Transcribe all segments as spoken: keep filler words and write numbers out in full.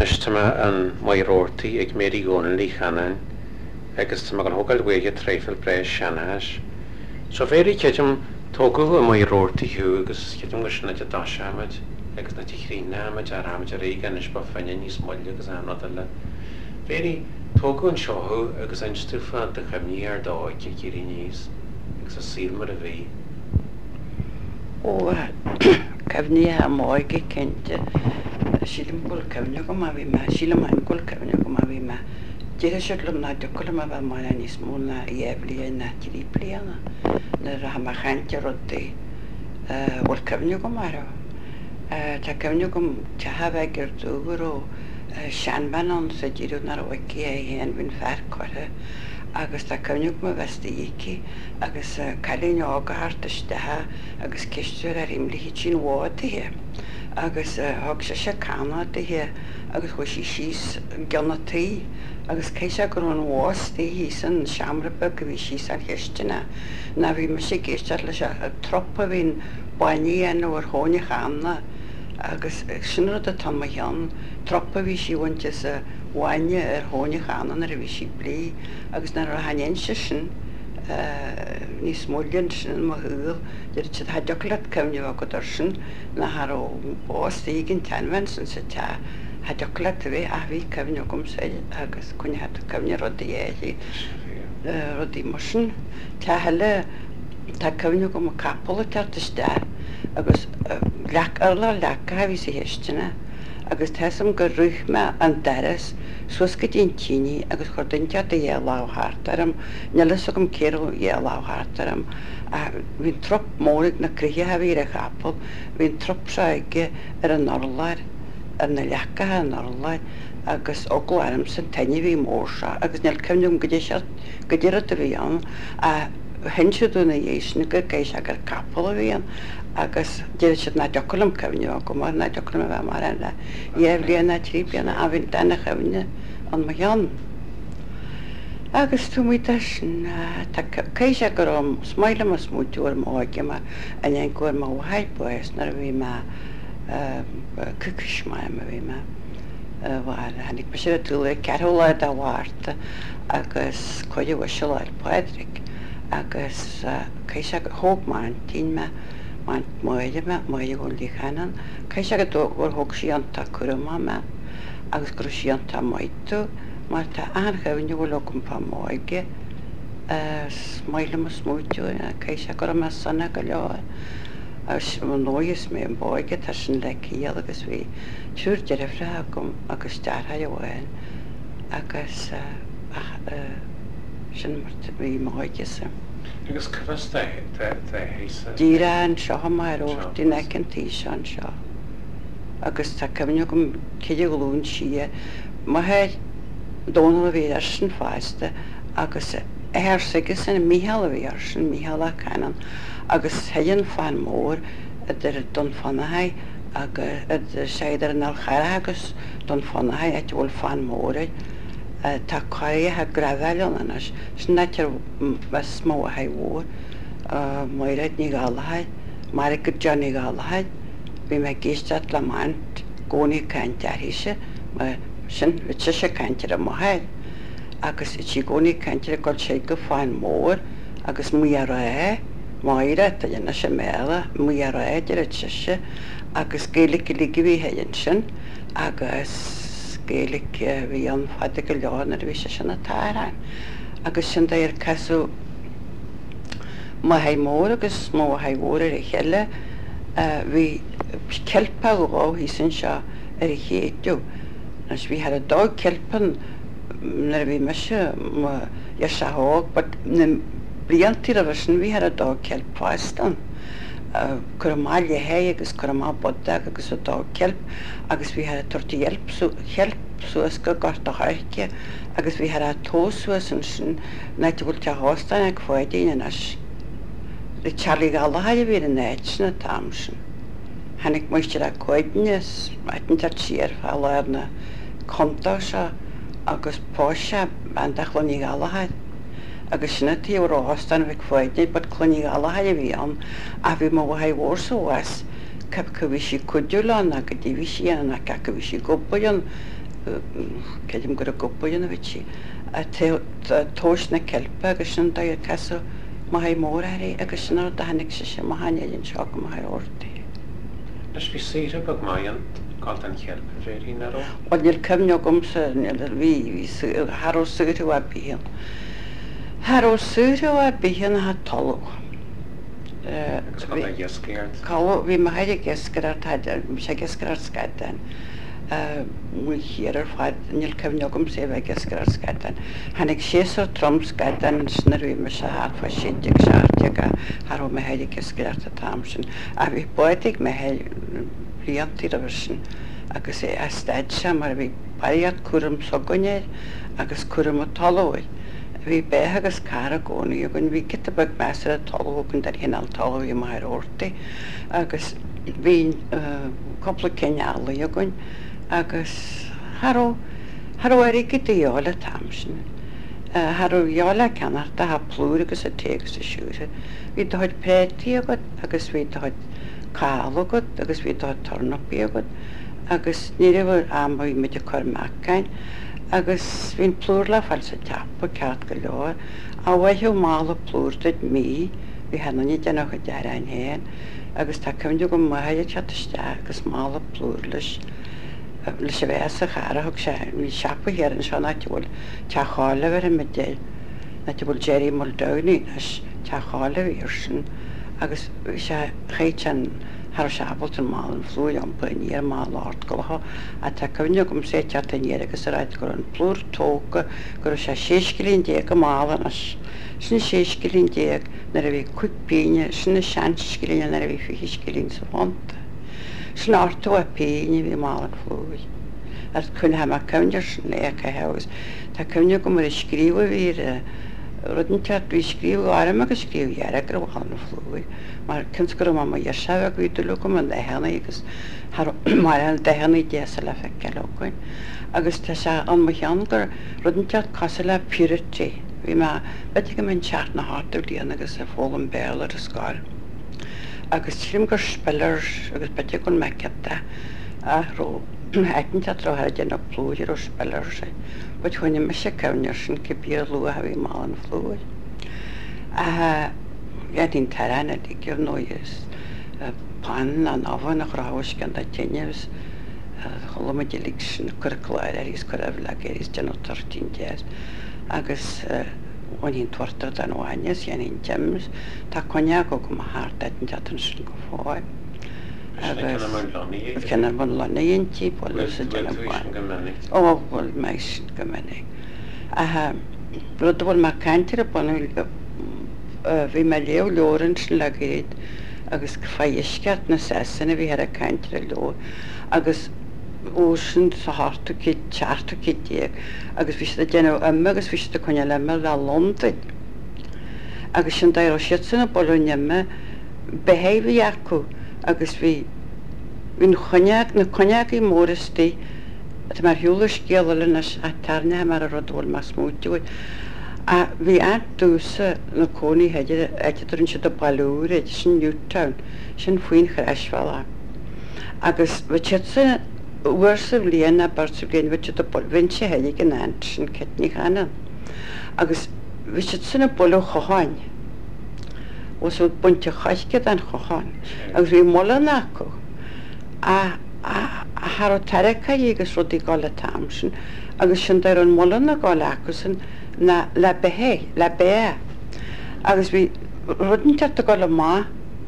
Testament an Maiorti ag méri gonan lí chanan agus tá an hogal wege treifel breis Shanhash. So very ketum togu a Maiorti hu agus ketum gosna te dashamad agus na tichri namad aramad regan is ba fanin is molly agus another. Very togu an shohu agus an stufa de chamniar da ke kirinis agus a silmar a vi. O cefni a moig kente silim kul cefni go ma vi ma silim an kul cefni go ma vi ma jere shtlum na dokol ma ba mala nis mona yevli na tripliana na rahma khante rotte ol cefni go ma ro ta cefni go ta hava gertu gro shanbanon se jiru na ro ki hen bin far kore agus tá cefniúg ma vestaíki agus chalín ágartastethe agus ceistúir ar imlihí sin bhádathe agus thug sé sé cánadathe agus chu sí síos gionataí agus céise gur an bhástaí san seamrapa go bhí síos an cheistena na bhí me sé géisteart leis a tropa bhín bainní anú ar tháinig anna agus sin rud a tá chean tropa bhí sí bhainte sa bhaine ar tháinig anna ar a bhí sí blií agus na ra hain sin níos mólian sin mo thuúil de si haideochlat cefniú a go sin na har ó bástaí gin tanhain san sa te haideochlat a bheith a bhí cefniú gom sa agus chune hat cefni rodí éí rodí mar sin te heile tá cefniú gom a capala teartiste agus leach arla lecha a bhí sa héistena agus team go ruithme an daras suas go dtíon tíine agus chuir dainte a dhéláthtarm nelas a gom céú dhéláthtarm a bhín trop mórig na cruthe a bhí a chapal, hín trop seige ar an norlair ar na lecha an norlair agus óglairm san taine bhí mórsa agus neal cemnúm go go dtíad a bhí an a henseúna dhéisna go géis a gur capal a bhíon agus dé si na docolm cefniú go mar na docolm a bheith mar anna dhéhlíon na tríblianna a bhín dana chefne an ma chean. Agus tú muide sin céise gur am smaile mas múteúir máige mar an an cuair má bhaidbuas nar bhí me cucusmáim a bhí me bhar hanig be sé túla ceolaid a bhharta agus chuide bh se leid Padraig agus céise thógmáin tí me maint muide me muide go líchanan céise go dóhfuil thug síanta cuama me agus gur síanta maitú mar tá anchefniú bhfuil gom pa máige smaile mas múteú céise go me sanna go leáin agus nóis mé an báige tá sin le cíal agus bhí siúr deirefre gom agus deartha bhhain agus sin bhí máige sem. Agus cyfasta heisa? Díra an seo mar ó dí necin tí sean seo. Agus tá cefniú gom céide glún si má héid dóna a bhí ar sin fáiste agus éir sigus san míhall a bhí ar sin míhall a canan agus héann fan mór idir don fanathe agus séidir an alchaire agus don fanathe eit bhfuil fan móra tá caiithe grabheilean anas sin neitir smó a haithhór mairaid ní gálathaid mar go Johnny gálathaid bhí me géisteart le maint gcónaí cainte arthise sin se sé caiintear a mthaid agus i tí gcónaí caiintear go sé go fáin mór agus mu a ré máire a dhéana sé méla mu a réidir a tiise agus céalaigh líigi bhí héann sin agus céalaigh bhí an fada go leáin ar bhí sé sin na tárain agus sin ar casú má haid mór agus mó haidhór ar i cheile bhí celpa gá hí sin seo ar i chéadú as bhí had a dá celpan nar bhí me se ar se hág na blianttí a sin bhí had a dá celpáistan chur máile hé agus chur má bodda agus a dá celp agus bhí had a torta chealp suas go garta haice agus bhí had a tósuas an sin naite bhfuil te hástain ag fáidíine as i Charlie Gallagher bhí an éit sin na tamsin. Hannig muiste a coidnes maitin tar tíar fáil na conta se agus páise an de chluní Gallagher agus sinna tíí ráhastan bheith fáidne, bud chluní Gallagher bhí an a bhí má bhaid hórsóhas cap go bhí sí cuiúán a go dtí bhí síana a go bhí sí gopaon ceidim gur a gopaíon a bhí a tóis na celpa agus sin da casa má ha mór airí agus sin da hanig se sem haíonn seo go mai ortaí. Nes bhí sire bag maian gáil an chealpa féirí na ró? Bhil níl cemne gomsa bhí Haró suúrú a bíon. Haró suúrú a bíon a talú. Agus má a gheascéart? Cá bhí mar heidir gescaart sé gescaart scaidin. Mú hir ar fáid níl cemne gom sé bheith gescaart scaidin. Hannig séar trom scaidin sna bhí me se há fa siide seaarteag a Haró me heidir gescaart a tamsin. A bhí buidig me blianttí a bhisin agus é a staid se mar bhí baiad cuam soganéir agus cuam a talóid. Bhí béthe agus cara gcónaí a gon bhí get a bag measar a talógann ar hinál talóí mar ortaí agus bhí coppla ceneála a gon agus Haró Haró ar go dhéála tamsin. Haró dhéála ceanart a ha plúr agus a tégus a siúre. Bhí doid prétíí agad agus bhí doid cála agad agus bhí doid tornapaí agad agus ní bhar ambaí me de chuirmachcain agus bhín plúr le fáil sa teappa ceart go leir a bhaithú mála plúrtaid mí bhí henaní denach go dearain héin agus tá cemide go maiide teiste agus mála plúr leis leis sé bheits a chara thug sé bhí seappa héann seo na bhfuil teála bhar a medéil na bhfuil Jerry Muldowney leis teála bhíir sin agus sé chéit an Har seabalt an má an flúil an buí ar má láart goha a tá cemne gom sé teataníir agus a ráid gur an plúr tóca gur sé sécilín déag go málan as sinna sécilín déag na a bhí cuiicpéine sinna seanscilíine na a bhí fihiscilín sa bhaanta. Sin áirtó a péine bhí má an flúil. Ar chun ha mar cemneir sin le a hegus. Tá cemne go mar i scríomh bhí Rudin teart bhí scríomh áram agus scríomhhearra gur bháil na flúil. Mar cins gur má mar sebh bhíú go an dehanana agus mar an dehanana déasa le feiceóin. Agus tá se an muan gur rudin teart casa le purity. Bhí me bete go man teart na háú líana agus a fólam béal ar a sáil. Agus trim gur spellir agus bete gon meceta a ró. Eiten te trohar dénach plúir ó spellir sé. Bud chuine me sé cemneir sin cibí lu a bhí má an flúil. Iadín tarana dí gur nóis pan an áhan nach ráhas gan a teneus chola délik sin chuláir ar ís chu le éis den tartín déas agus onín tuartar an bhaineas ianín temas tá coine go go háart eiten teatan sin go fáid. Cennar ban lenaíontí bhil sa denahhain. Ó bhfuil meis go minic. Rud bhfuil mar caiintear a banúil go bhí me léo leorann sin le géad agus faisceart na sesanna bhí ar a caiintear a leor agus ó sin sa háú teartú déag agus bhí a déanamh imime agus bhí a chuine le me le Londain. Agus sin d siad sanna bolúnneime behéhí acu agus bhí hín choneach na coneach í móristí a mar hiúlas céala na tarne mar a rodhil mas múteúid. A bhí an dúsa na cónaí heidir eidirn si do bailúir éidir sin Newtown sin faoin chreisfála. Agus bheit sa uairsa bbliana barsa bblion bheit do vin sé heidir an an sin cetní chanan. Agus bhí si sanna bolú choáin. Os út bunte chaisce an choáin, agus bhí molla acu a Har tarecha agus rudí gála tamsin, agus sin ar an molla na gála acu san na le behé le bé. Agus bhí rudin teart a gála má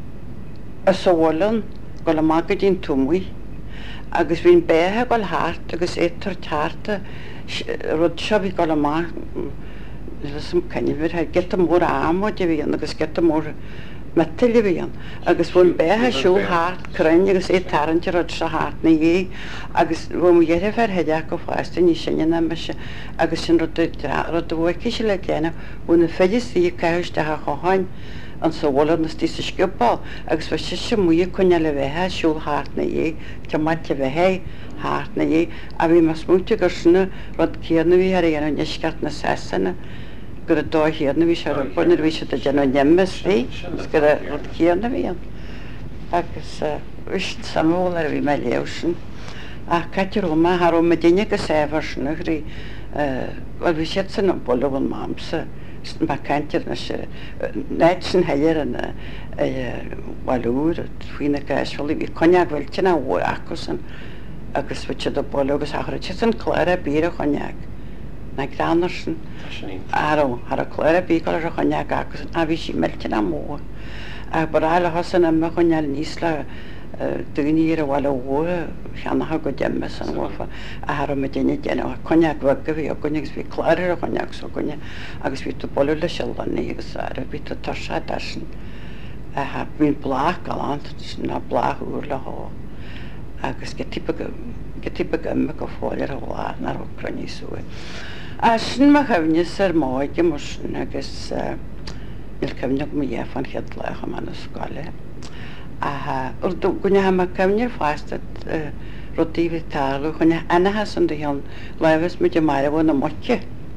a sólan gála má go dín túmhaí, agus bhín béthe gáil háart agus étar tearta rud seo bhí gála má sem cynnyfyr, ha get mór am o di fi agus get mór metal i fi agus fwn béthe siúl háart cryne agus é tarant rod sa háart na dhé agus fwn mw gyrra fer hedia go fáist ní sinne na me se agus sin rod a bhaici se le déana fwn y ffedis ddi caus da ha chohain an sa wala na stí sa skipal agus fa si se mwy cwne le bheitthe siúl háart na dhé te mat te bheitthe háart na dhé a bhí mas múte gur sinna rod céarna bhí ar a nescart na sesanna gur a dó héarna bhí se ar bunar bhí se a déanú nemmes rí gur a rud céarna bhí an agus samhil ar bhí me léo sin a Katir Roma har om medinne go séhar rí bhil bhí siad san bolhn mámsa má cantir na se neit san heidir an bhúr faoine gaiisfáil bhí coneag bhfuilte na bhór acusan agus bhute do bolgus a chu san chléir a bí a choneag na granarsan aró har a chléir a bí go a choneag agus a bhí sí melte na mó a baráile hosan am me choneal níos le duine ar bhil bhór cheannatha go deime san bhfa a har me déine déanana coneag bhaga bhí a gonegus bhí chléir a choneag so gonne agus bhí bolú le seildaní agus a bhí tarsa darsan a ha bhín blách galant na bláthúr le há agus go típa gymig go fáilir a bhá na Ucraní súa. A sin mar chefnis ar máide mar sin agus il cefne go dhéfan chead lecha man na scoile. A gwnne ha mar cefnir fásta rodífi talú chunne anathe san do hean lefas mu de mar bhna na moche.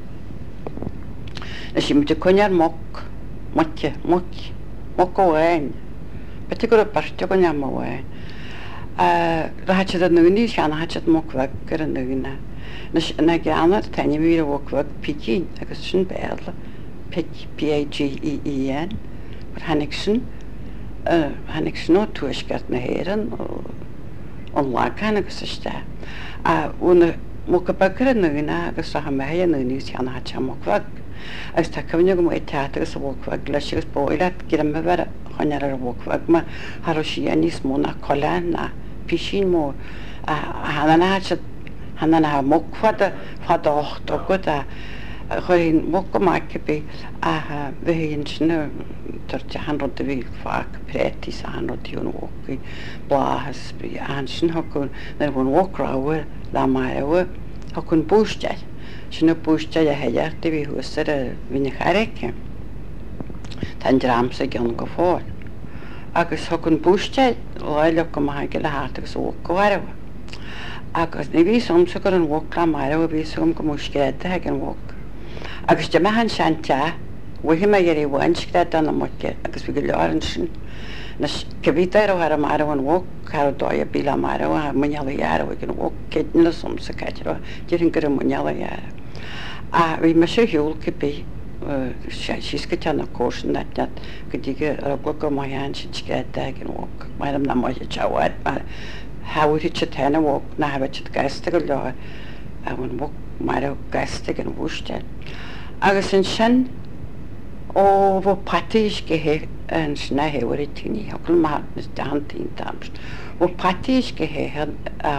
Na si mu de coinear moc, moche, moc, moc ó bhhain. Beti go a barte go neam ó bhhain. Ráhatse a nuí seanna hatse móhah gur a nuúna. Na geannar taine mí a bhhah picín agus sin béla P A G E E N mar hanig sin hanig sin ó tuaisgart na héan an láchan agus iste. A úna mócha bagur a nuúna agus ra mé a nuí seanna hatse móhah. Agus tá cemne go mé teata agus a bhhah leis agus bóile gur me bhar chuinear ar bhhah ma har sí a níos móna cholein na pisín mór a hanana hanana ha mófad fad ácht a go a chuirn mó go maice be a bhíonn sinna tarte hanrod a bhí fá prétí sa hanrodíún bhcaí bláthas bí an sin thun na bhn bhráhar le maiha chun bústeid sinna bústeid a heideart a bhí thuar a bhíine chareice Tá dramsa gan go fáil. Agus thugann bústeid láile go maithaige le háart agus ó gohharh. Agus na bhí somsa gur an bhha le mar a bhí sum go múscéide ag an bhha. Agus de mehan sean te bhuihí me ar í bhhainskréid an na muce agus bhí go leáran sin. Na gohítar ó ar mar an bhha chu dóid a bí le mar a muneala dhear bh an bhha céitne le somsa caiidir dtíann gur muneala dhear. A bhí me sé hiúil go bí sísca teanna cósan net go dtí ar go go maian sin scéide ag an bhha. Maidam na muide tehaid mar haúirí te tena bhha na habit geiste go leir a bhain bhha mar a geiste an bhústeid. Agus an sin ó bh patíis go hé an sna héhar tíní hogil mar na datíín tams. Bh patíis go hé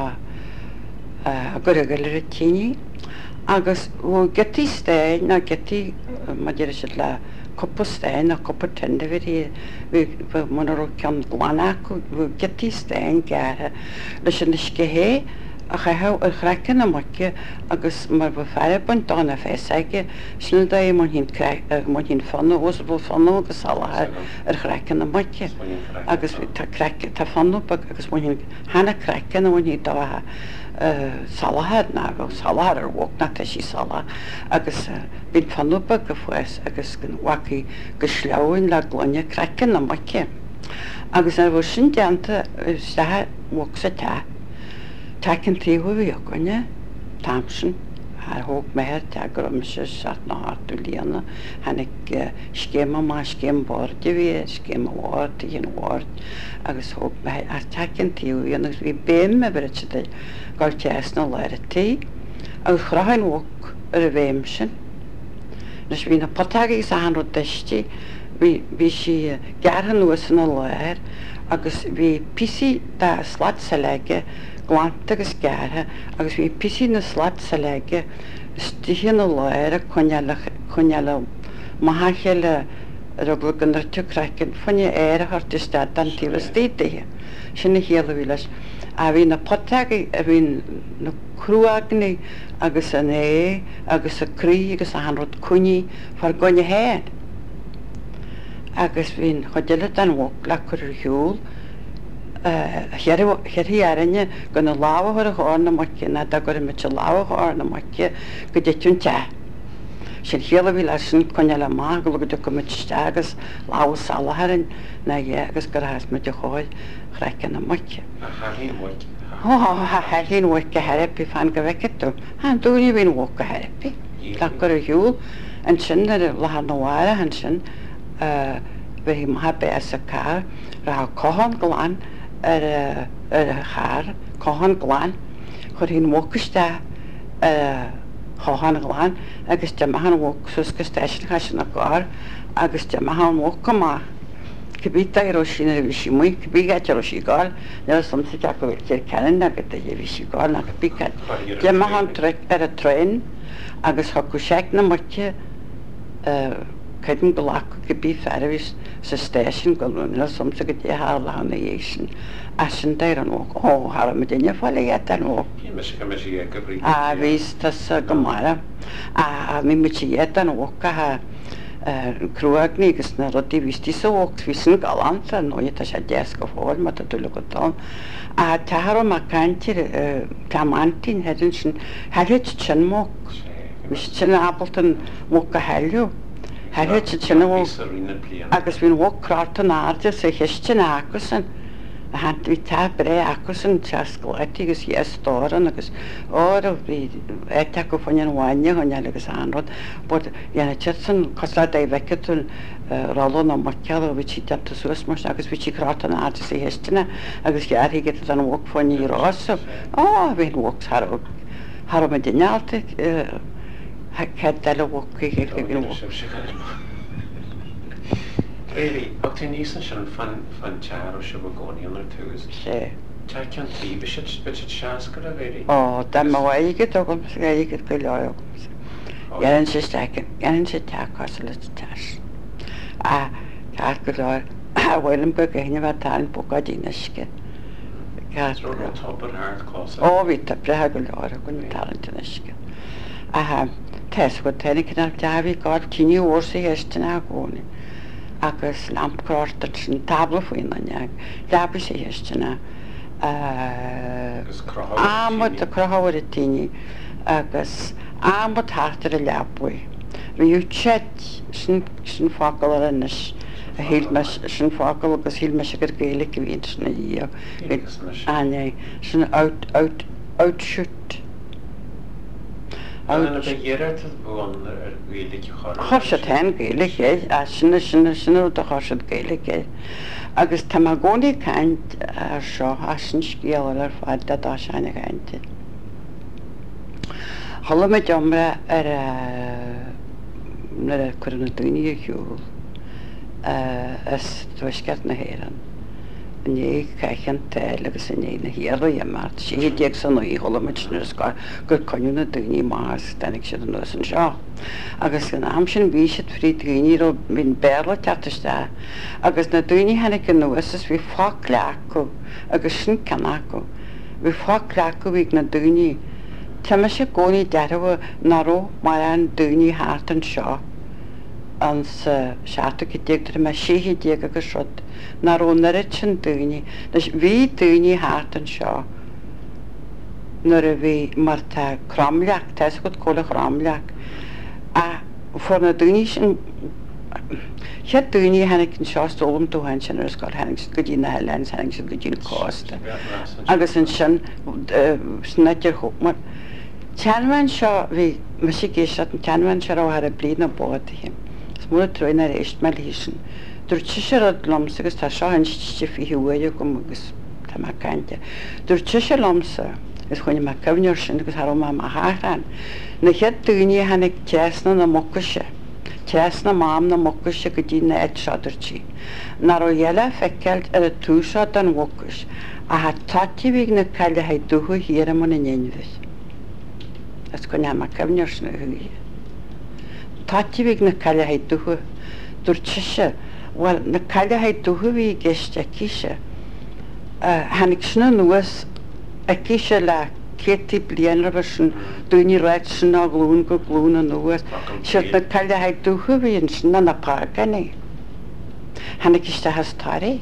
gur a goile a tíní agus bh getí stéin na getí maidir si le coppa stéin a coppa tenda bhí bh muna cean glána acu bh getí stéin geartha leis an is go hé a chaitheh ar chreicean na muce agus mar bh fear buntána fésaige sin é man hín fanna os bh fanna agus salathir ar chreicean na muce agus tá fanú agus mu hena chreicean na bhain dáthe salathir ná bh salathir ar bhna tá sí sala agus bhín fanúpa go fuas agus bhacaí go sleabhain le gláine chreicean na muce. Agus ar bh sin deanta sathe bhha sa te. Taken tíú bhí gonne tamsin ar thóg méir te gom se na háú líana hanig scéma má scéim borde bhí scéim bhhart híon bhhart agus thóg méid ar taken tíú agus bhí béim me bre gáil teas na leirití agus chrahain bhg ar a bhéim sin. Nes bhí na potaí sa an deistí bhí si gearhan nuas na leir agus bhí pisí dá slat sa leige glanta agus geartha agus bhí pisí na slat sa leige stihí na leir chuneala maithe le rugla gannar tucracin fanne éir a hartiste an tílas títathe sinna héala bhí leis. A bhí na potaí a bhín na cruúagnaí agus an é agus arí agus a hanrod cuní far gonne héin. Agus bhín chudeile an bhha le chur hiúil cheirhíarine go na lábhar a háir na muce na da gur mit se lábhar na muce go deún te. Sin chéala bhí lei sin chuine le má go go go mit agus lá salaharin na dhé agus gur heas mu de cháid chreice na muce. Oh, hälin vaikka härpi fan gavekettu. Han tuli vin vaikka härpi. Takkar jul en sen er lahan noara han sen eh vi ma besa kar ra kohan glan er er har kohan glan hor hin woksta eh kohan glan agus te mahan wok suska station hasna kar agus te mahan wokma Kibita Hiroshina Vishimui, Kibiga Chiroshigal, there was something I could tell Canada, but the Vishigal, not a picket. Jamahan trek at a train, Agus Hokushak Namacha, Kadin Balak, Kibi Faris, Station, Goluna, something at the Harlan Nation, Ashen there and walk. Oh, Haramadina Faliat and walk. Ah, Vistas Gamara, ah, Mimichiet and walk. Kruagnigus na rodi visti so walk visin galanta no yeta shadeska for mata tulukoton a taharo makanti tamantin hadin hadit chenmok vischen appleton mokka halju hadit chenmok agus vin walk kratan arte se heschen akusen han vi tabre akusen chaskolatis yes toran agus or vi etako fonyan wanya honya agus anrod but yana chetsen kosla dai veketul rolona makkalo vichi tapta susmas agus vichi kratan arte se hestena agus yar higet dan walk fonni ros oh vi walks haro haro medinalte hakadalo walk ke Really, ook ten eerste van van Charo Shabagoni onder thuis. Ja. Jij kan die beetje beetje schaskeren, really. Oh, dan maar wij het ook om te kijken het geloof. Ja, en ze staken, en ze taken ze het tas. Ah, daar geloof. Ah, Willem begin wat aan boekadinske. Ja. Zo wat topper hard klasse. Oh, weet dat praat geloof, kon talentneske. Ah, test wat ik naar David gaat tien uur se eerst na gewoon. Agus lampkortar sin tabla faoin anag leabhar sé héistena amod a crothóir a tíine agus amod hátar a leabhfuil. Bhíú chet sin sin fágal ar inis a híl sin fágal agus híl me se gur géala go bhíon sinna dío. Ané sin out out outshoot. En bij Gerard het begon er weet ik gewoon. Chosset hen gaelig é, a sinna sinna sinna de chosset gaelig é. Agus tamagoni kant a seo a sin scéal ar fad da da seanna gainte. Holla me jomra ar nar a cuir na daoine a hiúil as tuaisceart na héireann. Ní caiicean teil agus in éana hiarra iamart. Sí déag san í hola me sin scar gur coinú na daoine más danig siad an nuas an seo. Agus gan am sin bhí siad frí daoine ro bhín bearla teatartá. Agus na daoine hena an nuas is bhí fá leacu agus sin canacu. Bhí fá leacu bhíh na daoine. Tá me sé gcónaí dearmha naró mar an daoine háart an seo. Ans seaachta go déagtar me séhí déag agus rud na rónarid sin daoine, leis bhí daoine háart an seo nuair a bhí mar tá cramleach, tá go cóla cramleach a for na daoine sin chead daoine hanig an seo stólam dúhain sin ar scoil hanig go dtí na heilens hanig sin go dtí na cósta agus an sin snaidir chómar. Teanhain seo bhí me sé géisiat an teanhain seo á a blian na bóta him. Smúla troin ar éist me lísin. Dúirte sé rud lomsa agus tá seo aniste fi hiúide go agus tá má cainte. Dúirte sé lomsa gus chuine má cebhneir sin agus thar má má háran. Na chead daoine hanig teasna na mocaise. Teasna mám na mocaise go dtí na éid seadartí. Na ro dhéile feicealt ar a túsá an mocais a ha tatí bhíh na caile ha dútha híar am na néinmhis. As chuine má cebhneir sin na thuí. Tatí bhíh na caile ha dútha dúirte sé. Wel, na caile ha dútha bhí geiste a cíise. Hanig sinna nuas a cíise le cétí blianar bhar sin dúine ráid sin á glún go glún a nuas. Siad na caile ha dútha bhíon sinna na páganí. Hanig iste has tárí.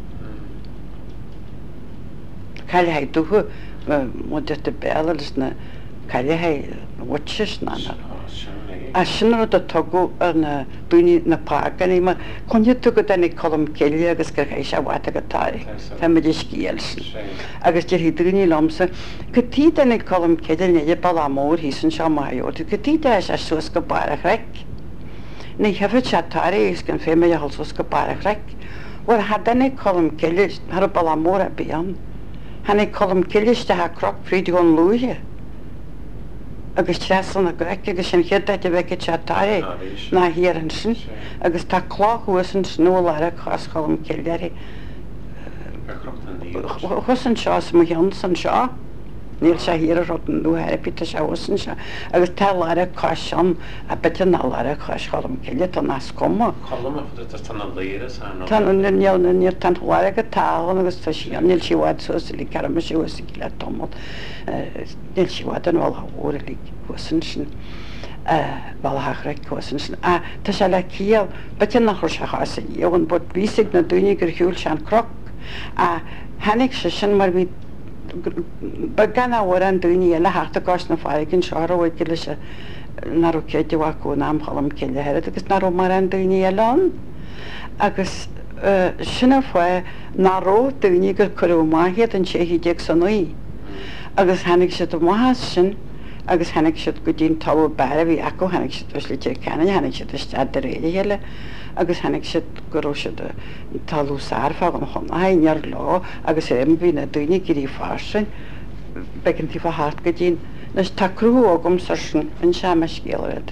Caile ha dútha mo de te bélas na caile ha watches na na. a sin a tugu an dúine na págan í chunne tu go dennig colm ceile agus gur éis se bhhaite gotáir Tá me is cíal sin. agus de hí dúine lomsa go tí dennig colm ceile néidir ball mór hí san seo maiú, go tí de se suas go barach rec. Ní hefyd se táir gus gan fé me hall suas go barach rec. War ha dennig colm ceile har ball mór a bían. Hannig colm ceiliiste ha croc príd gon lúthe. agus tresan a grec agus sin chéad a bheith se táir na hir an sin agus tá chláú san snóla a cháscholm céileri chusan seo mo hean san seo níl se hir a rotan nuhéir pita se san se agus tá le cá sean a bit ná le cháscholm céile an nás comma Táneal níor tan hláir go tálan agus tá sí níl siháid so lí carm si le tomod níl siháid an bhil óra lí san sin bhachra san sin a Tá se le cíal bit nach chu se chaasa íogan bud vísigh na dúine gur hiúil se an croc a hanig se sin mar bhí ba gan áhar an dúine le heachta gáis na fáiginn seáhid go lei se naró céidehha go nám chalam ciile head agus naró mar an dúine eán agus sinna foioi náró dúine gur chuú maihéad an séhí de san nuí agus hanig se do maihas sin agus hanig si go dtín tal bear bhí acu hanig si le cena hanig si stead de réide heile agus hanig si goró si talú sáfa an chumnaar lá agus éim hí na dúine gurí fásin begin tí fa hart go dtín nes takrú águm sa sin an se me scéalide.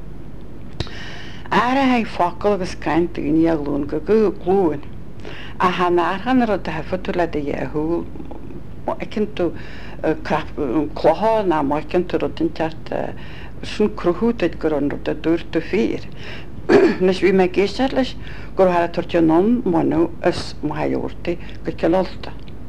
Ar a haag focail agus caiin dúine a lún go go glúin a ha náchan ar a defa tú le de dhéú cin tú chláá ná maicin tú rutin teart sin cruúteid gur an rud a dúirú fír. Nes bhí me géistear leis gur har a tuirte non manú is maiúirtaí go ceolta.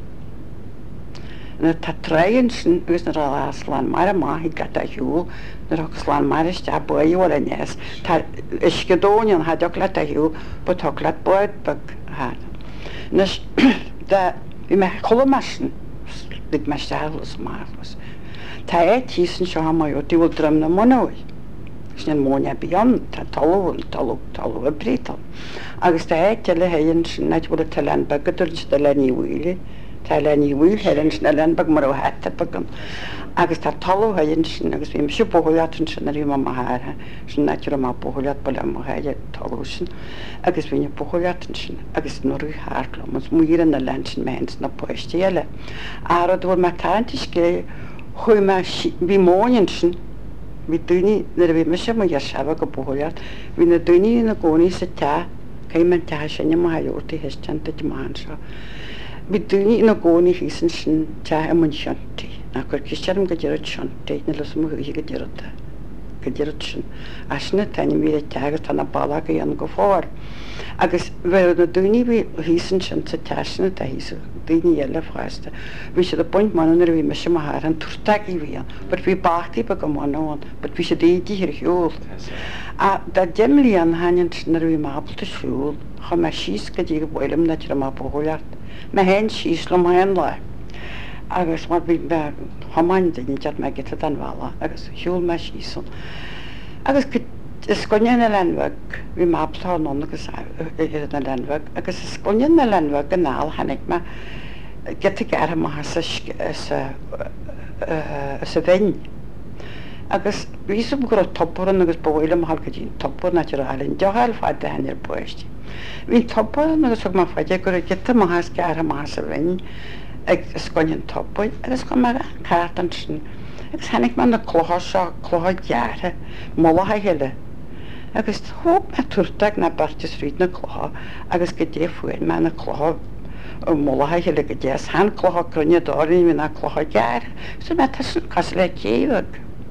Na tá tréann sin agus na rá sláán mar a maithí gata hiúil na agus sláán mar iste a buíhil a níos. Tá iscedóin ha deach le a hiú ba tá le buid bag há. Nes bhí me chola mesin lig me stelas málas. Tá é tísan seo maiú tí bhfuil drum na manúi. Snin móne bíon tá talún talú talú a brítal. Agus tá éte le héann sin neit bhfuil a talbag goúir de lení bhhuiile, Tá lení bhhuiil héann sin na lenbag mar ó heta bagan. agus tá talú haonn sin agus bhím si bóhaileatan sin a bhí maithe sin neitir má bóhaileat bail am héide talú sin agus bhíine bóhaileatan sin agus nuú háartla mas muían na len sin més na poistéile. Ara bhfuil me taantais cé chuir me bhí móin sin hí duine na a bhí me sem ar seba go bóhaileat, hí na duine na gcónaí sa te céim te sinne maiúirtaí heistenta de má seo. Bhí duine na gcónaí hísan sin te am an seantaí. Na gur cistearm go ddéad seantaí na las mhuií go ddéirta go ddéad sin. A sinna taine mí teagas tána bailla go dhéanam go fáir. Agus bheit na duine bhí hísan sin sa teisina a hísa duine eile fáiste. Bhí sé a point manan ar bhí me sem mar an tuairtaí bhíon, bud bhí bachtaí be go máin, bud bhí sé déadí ar hiúil. A da deimlíon hainn sin ar bhí mábalta siúil, chu me síos go dtí go bhilm na tíar má bóhaileat. Me hen síos le main le. Agus mar bhí hamáin daine dead me get an bhela, agus hiúil me síson. Agus scoine na lenmhah bhí máptá nó agus na lenmhah, agus scoine na lenmhah go náil hanig me get a gar má sa bhain. Agus bhí gur topparan agus bhile mar go dtín toppar na alinn deáil fáide henir buisttí. Bhín topparan agus má fáide gur get más gar má sa bhain ag scoinn toppaid agus go mar cartan sin. Agus hanig man na chlóá seo chlóá dearthe mátha heile. Agus thóp me tuairteach na bartas ríd na chlóá agus go dé fuin me na chlóá mátha heile go déas han chlóá crunne dáirí hí na chlóá dearthe, so me cos le céhah.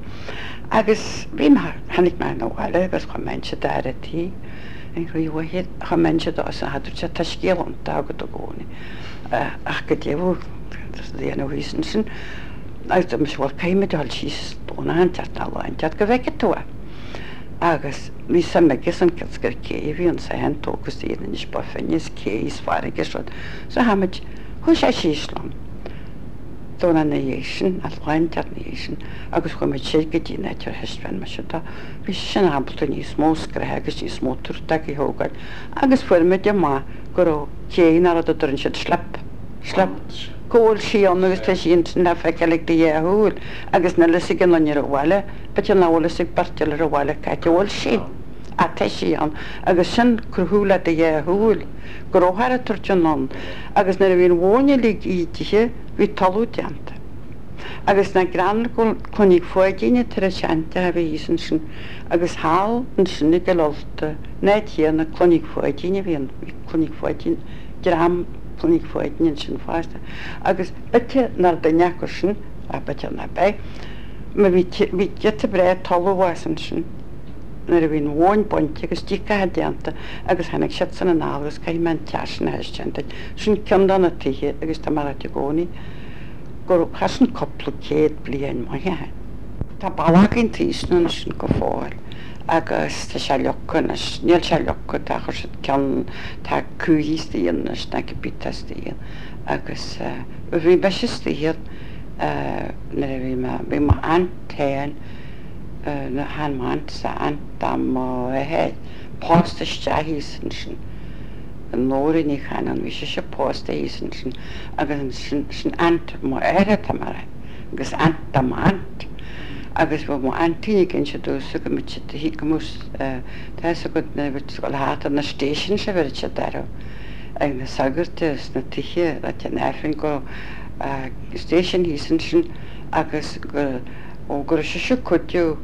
Agus bhí hanig me nó bhile agus chu mense dearatí an chuhhéad chu mense dá san hadú se tá scéalanta agad do gcónaí. Ach go déhú dhéana hísan sin agus me bhil céimiid hall síos dóna an teart ná láin tead go bheice tú. Agus bhí sam megus an gur céhí an sa hen tógus íana is ba finnis céís farige rud, so haid chu sé síoslam. donna na dhééisin a láintear na dhééisin agus chu méid sé go dtíine tar heispein me se bhí sin habalta níos móscrathe agus níos móturta í thógail agus fuirrma de má gur chéan ar a dorin siad slepp slepp cóil síán agus te sin na feiceigh de dhéthúil agus na lei gan an ar bhile, be an náhla sig barteil ar bhile caiite bhil sin. A te síán agus sin chuthúla de dhéthúil gur óthar tuirteán agus na bhíon bhine lí ítithe hí talú deanta. Agus na gran chunig foiidíine tar a seanta a bheith hísan sin agus há an sinna go lolta nétíana na chunig foiidíine bhíon chunig foiidín gram chunig foiidín sin fáiste. Agus bete nar daneachar sin a bete na be, me bhí gete bre talúhhasan sin na a bhíon bháin bonte agus tícha deanta agus hanig si san an águs cai me teasan heistenta sin ceanna tuthe agus tá mar te gcónaí gur chasan coppla céad blian maithe. Tá bailaginn tíisna sin go fáil agus tá se lechanas níl se lecha tá chu si cean tá cuaííon na go bitastíon agus bhí be sitíad na bhí bhí mar antéin na hanmant sa antam héad pásta steahísan sin an nóirí ní chanan bhí sé se pásta hísan sin agus sin ant má éire mar agus antam ant agus bh má antíine cinn se dúsa go mit hí go mús tá go na bhil háta na stéisisin se bhir se darh ag na sagartas na tuiche a te nefinn go stéisisin hísan sin agus ó gur se se chuú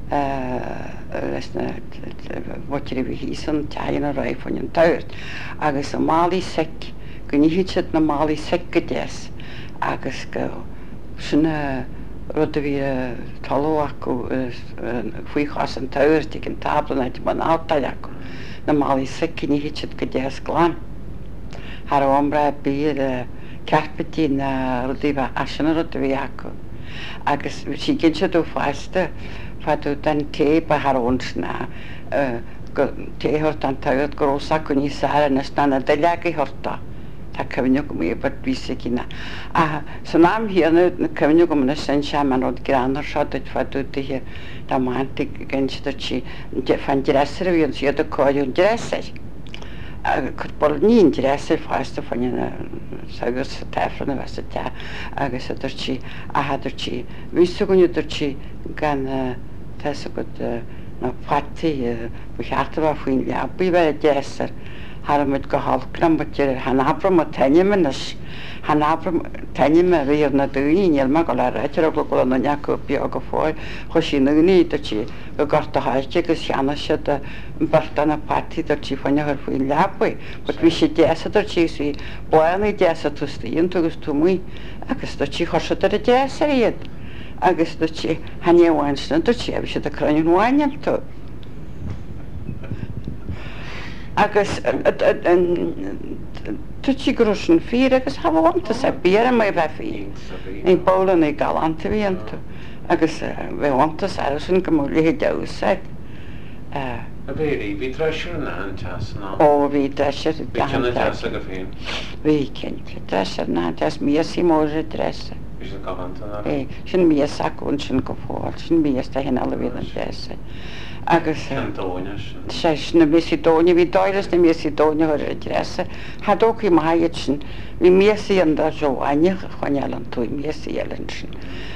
bhatir bhí hísan tean a raibhain an tairt agus a málaí seic go níhiid na málaí seic go déas agus go sinna rud a bhí talú acu faoichas an tairt ag an tablan id man átaile acu na málaí seic níhiid go déas gláán. Har ombra bí cearpatí na rudí bh asna rud a bhí acu agus sí gin se dú fáiste fadú den té ba harúnsna téhort an tagad gorósa go ní sa na stanna delega horta tá cefne go mé bad ví cinna. A san náam híanna na cefne go na san se man rod granar se fadú hir dá máanta gin si fan dreisir a bhíon siad a cáún dreisir. chud bol níon dreisir fáiste fanine sagus sa tefran a bheits te agus idirtí a hadidirtí. Bhí goúidirtí gan te go na fatí bucheartta faoin leabí bheith déasar Harmid go hálgram batir hanabram a tainemenas hanabram taineme bhíar na dúíil me go le réitir go go na neacúpi a go fáil chu sí nuníidirtí go garta háiste agus cheanna se a bartana patíidirtí fanne ar faoin lepaí, bud bhí sé déasaidirtí sí buanna déasa tústaíon tugus túmí agus dutí chosaidir a déasar iad agus dutí hanéhhainna dutí a bhí sé a cruinháineal tú. Agus tutí grosin fi agus haanta sé bíar mé bheití í bólan í galanta bhíanta agus bheithaantas asin go múlihé deúsa. A bhéirí bhí treisiú na an teasná? Ó bhí treisiir Bhí cena teasa go féin? Bhí cinnte treisiir ná teas mías í móra treisa. Bhí sin galanta ná? É sin mías acuún sin go fáil, sin mías a hen ala bhíad an teasa. Agus sé na mí dóine bhí dáiras na mí dóine ar a dreasa, Hadóí maiad sin bhí míí an seo aine chuinealan tú míílan sin.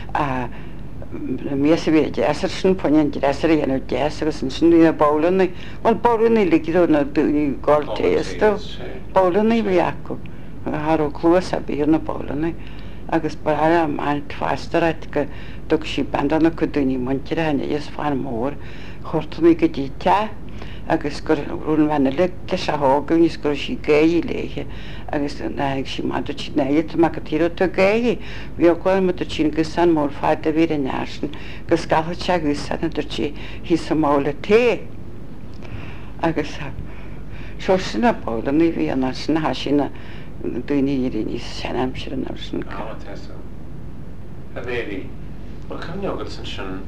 mí bhí deasar sin poin dreasar dhéanamh deas agus an sin na bólanna, bhil bólanna ligiú na dúí gáiltéastú, bólanna bhí acu Harú clúas a bíar na bólanna agus bara an fáisteráid go dug sí bandanna go dúní muintear hena is fáin mór chóirtaí go dtí te agus gur rún bhena le le se hágann níos gur sí géí léthe agus ag sí maidir tí néiad me go tíú tú géí, bhí gáil mu tí gus san mór fáid a bhí a neasan gus gacha te gus san idirtí hí sa mála té agus seo sinna bólanna bhí an sinna há sinna duine í níos senam se an sin. A bhéirí mar chuneogad san sin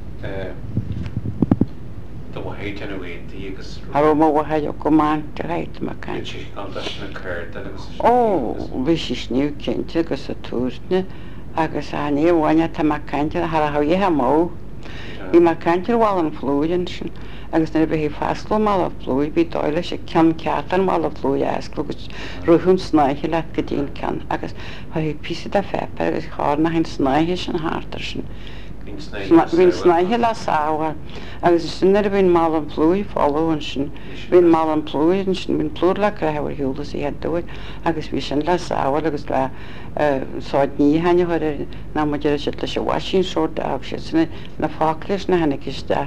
do bhhéid an bhhéidí agus Har má bhhaid go máanta réit me caiin. na chuir agus Ó bhí sí sníú cinnte agus a túne agus a ní bhhaine tá caiinte har ha ihe mó. Bhí mar caiintear bháil an flúin sin agus na bhí fásla má a flúi bhí dáile sé cean ceatan má a flúi easclagus ruúm snáithe le go dtíon cean agus hí pí a fepa agus chána hen snáithe sin hátar sin. Bhín snáithe le sáha agus sinnar bhín má an plúí fáin sin bhín má an plúin sin bhín plúr le go hebhar hiúlas í headúid agus bhí sin le sáha agus le sáid ní haine chuir ná mu deidir si leis bhaisín sót a sé sinna na fáclis na hena iste.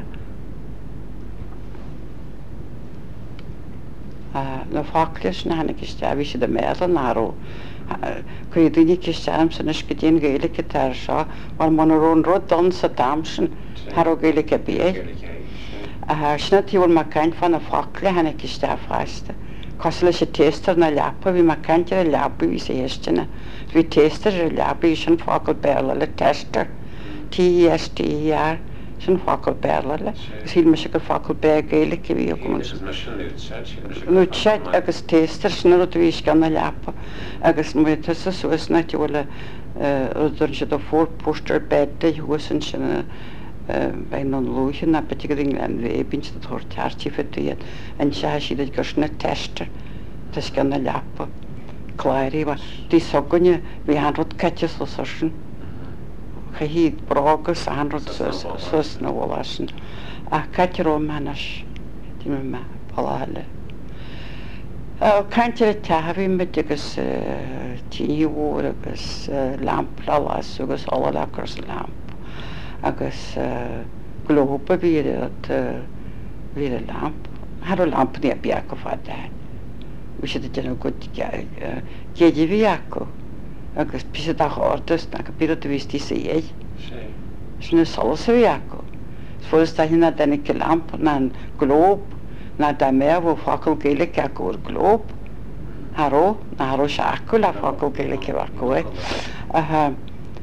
Na fáclis na hena iste a bhí si de mé an náró. Chu dúine cisteam san is go dtíon gaalacha tar seo mar man rón rud don sa dam sin Har ó gaalacha bí. Sinna tíhfuil mar caiint fan na fácla hena ciste fáiste. Cos lei sé téistar na leapa bhí mar caiinte a leapa bhí sé héisteanna. Bhí téistar a leapa í sin fácail béla le testar T S T E R sin fácail béla le. Gus hí me se go fácail bé gaalacha bhí go Núteid agus téistar sinna rud bhí gan na leapa agus mu sa suasna tíhfuil ruidir si do fór póstar bedda thuasan sinna Bain an lúchan na beti go an bhébinn a thór teartí feúiad an se siad gur na testar tas gan na leapa chláirí tí soganne bhí anrod caite sin cha híad bragus anrod sus na bhla sin a caiteró menas tí me palile. Cainte a tehí me agus tíhór agus lamplás agus álagus lamp. agus glópa bhí bhí a lamp, Har ó lamp ní a bí go fáda. Bhí sé déanana go géidir bhí acu agus pí a hátas na go bí a bhítí sa é. Sinna solas a bhí acu. Fóras tá hína denna go lamp ná an glób ná dá mé bh fácail géala acu ar glób. Haró na haró se acu le fácail géala acu.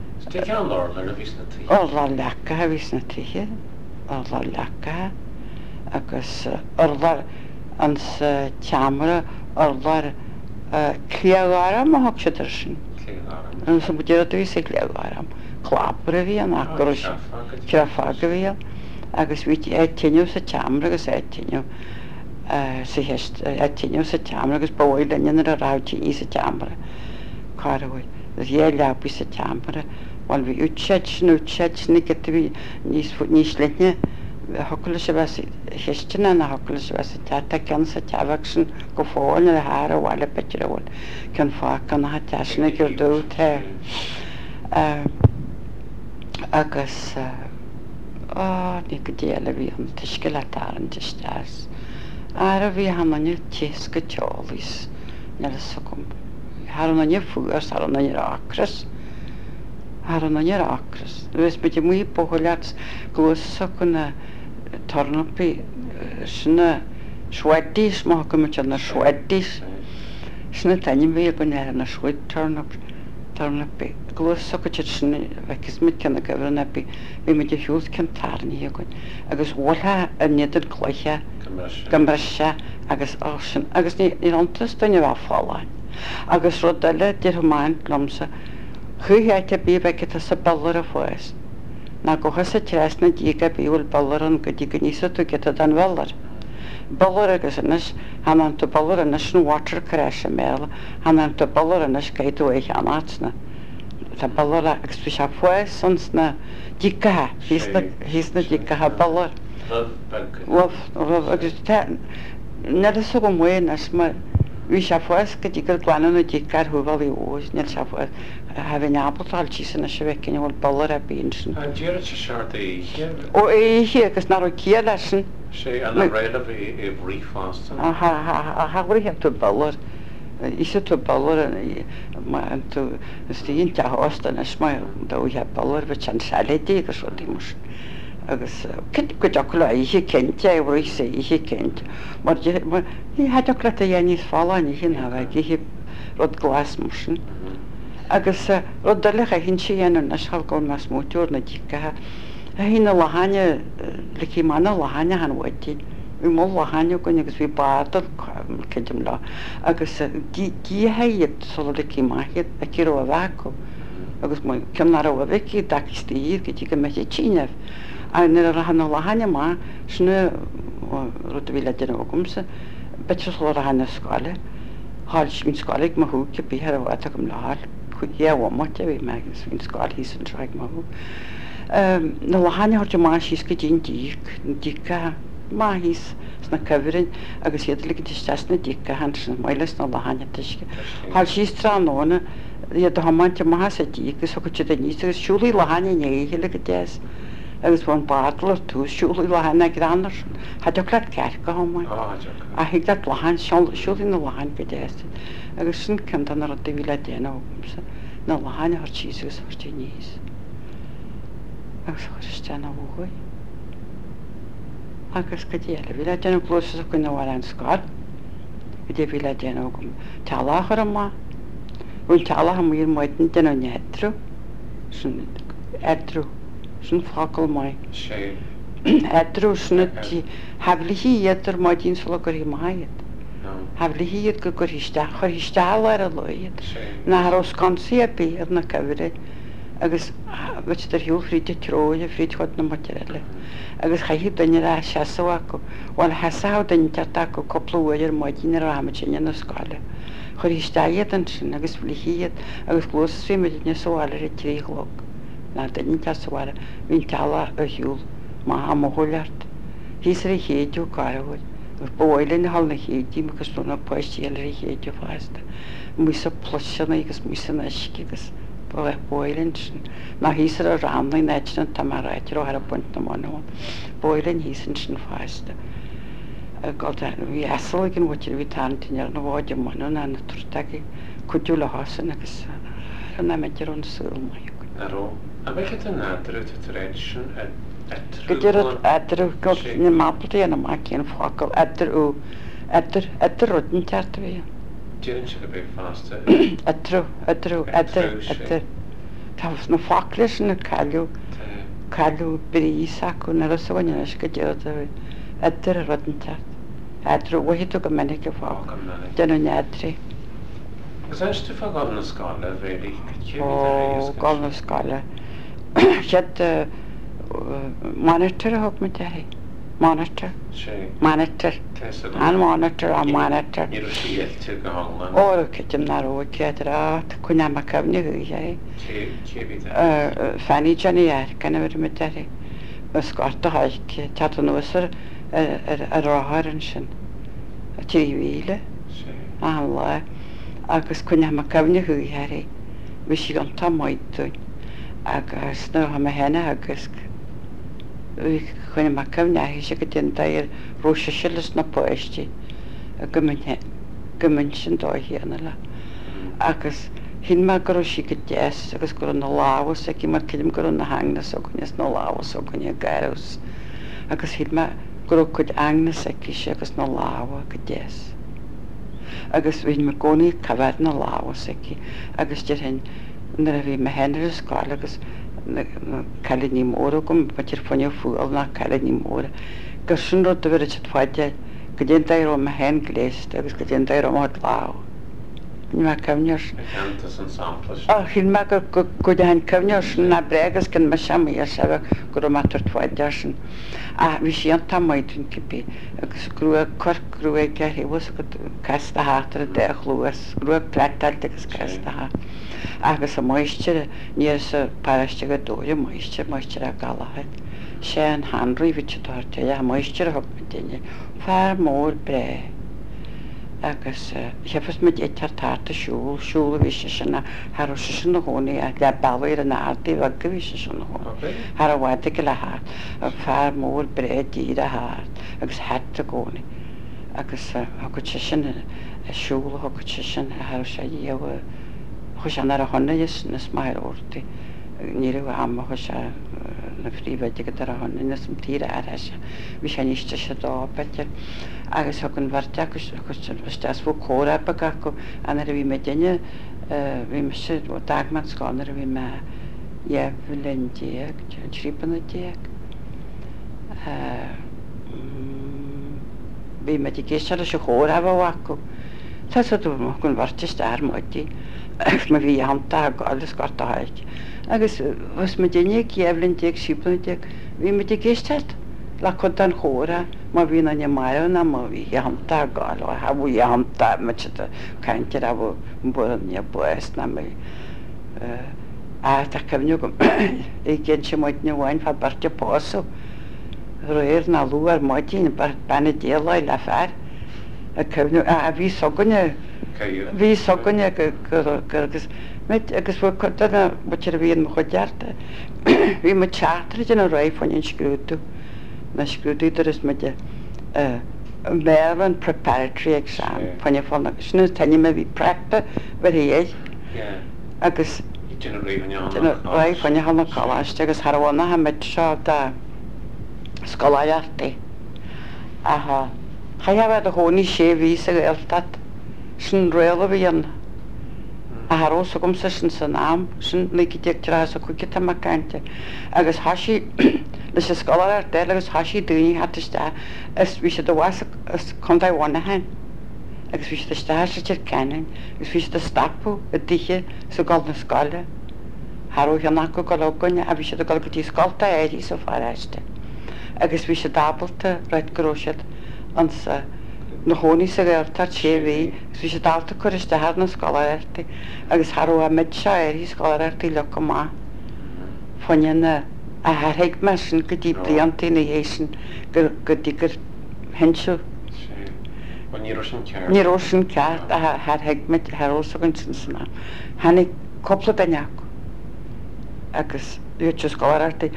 Orla lecha a vís na títhe, orla lecha agus orla ans teamara orla cléagáram a thug sé tar sin. An sa budéad bhí sé cléagáram. Chlápar a bhí an agur ceafága bhí agus bhí éitiinniu sa teamara agus éitiinniu sa heist éitiinniu sa teamara agus bhil leine a rátíí sa teamara. Cáirhfuil, gus dhé leabí sa teamara. Wal bhí útseid sin útseid sinna go bhí níos níos lenne thocail se bheits heisteanna na thocail se bheits teata cean sa teabhah sin go fáil na thar bhile petir bhil cean fá gan na teisina gur dú the agus ní go déala bhí an tuisce le an teisteas. Ar a bhí hamanne tíos go teolís ne socm. Har an na fuas ar an na acras. Har an ar acras. Bheits beidir mí bóleat glósa chuna tarnapi sinna Swedís má go muid na Swedís sinna tanim bhí go ar na Swed tarnap tarnapi. Glósa go sinna bheitgus mit cena gohnapi bhí me de hiús cen tarnaí goin. agus bhtha a nidir chluiche gambrise agus sin agus ní antas duine bh fáin. Agus rud eile dir máin lomsa chuhéite bí bheith sa ballar a fuas. Na gocha sa tres na díga bíhfuil ballar an go dtí go níosa tú get an bhlar. Ballar agus inis hanan tú ballar inis an water crash méle, hanan tú ballar inis gaiidú éich anátsna. Tá ballar agus bhí se fuas sans na dícathe, hís na dícathe ballar. agus ne is so go muonas mar bhí se fuas go dtí gur glána na dícar thuúbal í óis, ne se fuas ha bhí neabaltáil tí sanna se bheitcin bhfuil ballar a bíon sin. An díire se seart é ó éhí agus ná cí lei sin. sé an réileh i bhríásta. Hahair heb tú ballar. Is tú ballar tú tíon teástan is mai dó he ballar bheit an seidí agus rudí mar. agus go deach le ihe cinnte a bhrí sé ihe cinint. Mar í heideach le a dhéanníos fááin hin ha bheith hí rud glas mar sin. Agus rud dalacha hinn sé dhéanú na seáil mas múteúr na ddícathe. A hí na lehaine le cí mana lehaine an bhaidtí. Bhí mó lehaine goin agus bhí bádal cidim le. agus díhéiad sola le cí maiad a cí a bhecu. agus mu ceannar a bhaici datíí go dtí go me tíineh a na rahanna lehanne má sna ruta bhíle den ógumsa betre le a hena sáile háil mín sáigh mar thuúce bíar a bhhaite gom láil chuhéhhaite bhí me gus hín sáil hí an treig marú. Na lehanne horte má síos go dín díic dícha má híos na coverin agus iad le tena dícha han na mailes na lehanne tuisce. Háil síos tránóna iad a hamáinte má a dí gus go tu a níos agus siúlaí lehanne néhe le go déas. agus bhain badal túsúlaí lehanna granar Tá do leat ceir go hámáin a hiag dat lehan siúlaí na lehain go déasta agus sin cin an ar a bhíle déanaúmsa na lehaine th tíúgus hortí níos agus chuirteanna bhúgaí agus go déala bhíle déanana glósa a chuine bhil an sáil go dé bhíle déana gom teachar amá bhfuil teala ha mír maidin denna netru sin edru sin fácail mai edru sinna hebla híidir má dín sola gur hí maiad hebla híiad go gur híiste chuir híisteáil ar a loiad na os gansaí a bí ar na cabhre agus bit ar hiúil fríte tróide fríd chuid na materiile agus chaihí daine a seaá go bháil heá daine teata go coplaúidir má dín ar haimeine na sáile chuir híistead an sin agus bli híiad agus glósa fé meine sáile a trílog na daine teáile hín teala a hiúil má ha móthleart hís ar a chéadú cáhfuil gus bhilinn hall na chéadí agus lúna poistíal ar a chéadú fásta mu sa plusanna agus mu san isci agus bhilinn sin na hís ar a rannaí neitna tamáráitir ó ar a buint na manó bhilinn hísan sin fásta bhí eala gin bhaitir bhí tantaine na bháide manú na na turtaí chuú le hásan agus na meidir an súil mai. A bheith an nádrú a réid sin go dtíad idir go na mápaltaí na má cían fácail idir ú idir idir rudan teartta bhí. Díann se go bh fásta? Idirú idirú idir idir Tá na fácla sin na caiú caiú bríos acu na rasáine go dtíad a bhí idir a rudan teart. Idirú bhaithú go minic go fá denú neadrí. Gus einstú fá gáil na scála bhéirí ó gáil na scála siad monitor a thug me deí monitor monitor an monitor an monitor ó citim na ó céidir á chuine a cebne thuí é fanní Johnnyar gan bhir me deí na scarta haice te nuasar a ráthir an sin a tíhíle an le agus chuine a cebne thuíhéirí bhí si an tá maidúin agus nó ha hena agus chuine mar cemnehí sé go dionanta ar róise silas na poisttí a gomin sin dóhíanana le agus hín me gur si go déas agus gur na láhas a mar cilim gur na hangna so chunes nó láhas ó gonne gairos agus hí me gur chud angna seici sé agus nó láha go déas agus bhín me gcónaí cabhar na láha seici agus de hen na a bhí me henir a sáil agus cainí móra gom batir fanne fúil na cainí móra gur sin ru a bhir si fáide go dé dair me hen gléist agus go dé dair má lá ní me cemneir hí me go hen cemneir sin na bregus cin me semí a seh gur matar fáide sin a bhí sí an tamáidún cipí agus grú corcrú gehíhs go casta hátar a de luas grú pletáilte agus casta agus a moistere níor sa paraiste go dóir moiste moistere a galhaid sé an hanraí vitáte a moistere a thug me daine fear mór bre agus hefas me étar táta siúil siúla bhí sinna Har sin na hnaí a le bahair an ádaí a go bhí sin hna Har a bhhaide go le háart a fear mór bre dír a háart agus het a gcónaí agus go sin siúla go sin a sé dhéh chus an ar a honna is na mair ortaí ní bh am chu se na phríomhaide go ar a honna na sem tíre aise bhí sé níiste se dábaidir agus thugann bharte agus chustas bh córa a go anar a bhí me daine bhí me si dagman sánar a bhí me éhlen déag tríbanna déag bhí me géiste se chóra bh acu Tá dú gon bharte armátí agus ma bhí hamta gálas gartáid. Agus was me déine céhlinn déag siúplateag, bhí me géisteart le chud an chóra má bhí na mairna má bhí hamta gáil a ha bhí hamta me caiintear a bh bune buas na mé. A tá cemne go i gén sé muid na bháin fa barte páú roiir na lú ar maidín banna déalaid le fear a cemne a bhí soganne bhí soganne agus agus bfu chuna butir bhíon mo chudearta. Bhí me teatra in a raibh fanin scrútú na scrútúidir is meide Maryland Preparatory Exam fanne fanna sna taine me bhí preppa bhar héad agus raibh fanne hanna choláiste agus Harhana ha meid seo de scoláiartaí a chaabhad a tháinig sé ví a Gaeltacht sin réala bhíon a Harrós gom sa sin san am sin na deagtarrá a chuige tamachcainte agus hasí leis a scoláir déile agus hasí dúine hatiste is bhí sé do bhhaas chudáhhaine hain agus bhí sé sta sé tir cenin gus bhí sé stapú a ddíe sa gáil na sáile Harú cheannach go goganine a bhí sé do go gotí sáilta éirí sa fáiste agus bhí sé dábalta réid goróisiad an sa na hóní sa Gaeltacht sé bhí gus bhí sé dábalta chuiriste head na scoláirtaí agus Harú a meid se éirí scoláirtaí le go má fanne na a heig me sin go dtí blianttí na hé sin go dtí gur henseú Níró sin ceart a heig meid Harrósagann sin sanna. Hannig coppla daneach agus dúirte scoláirtaí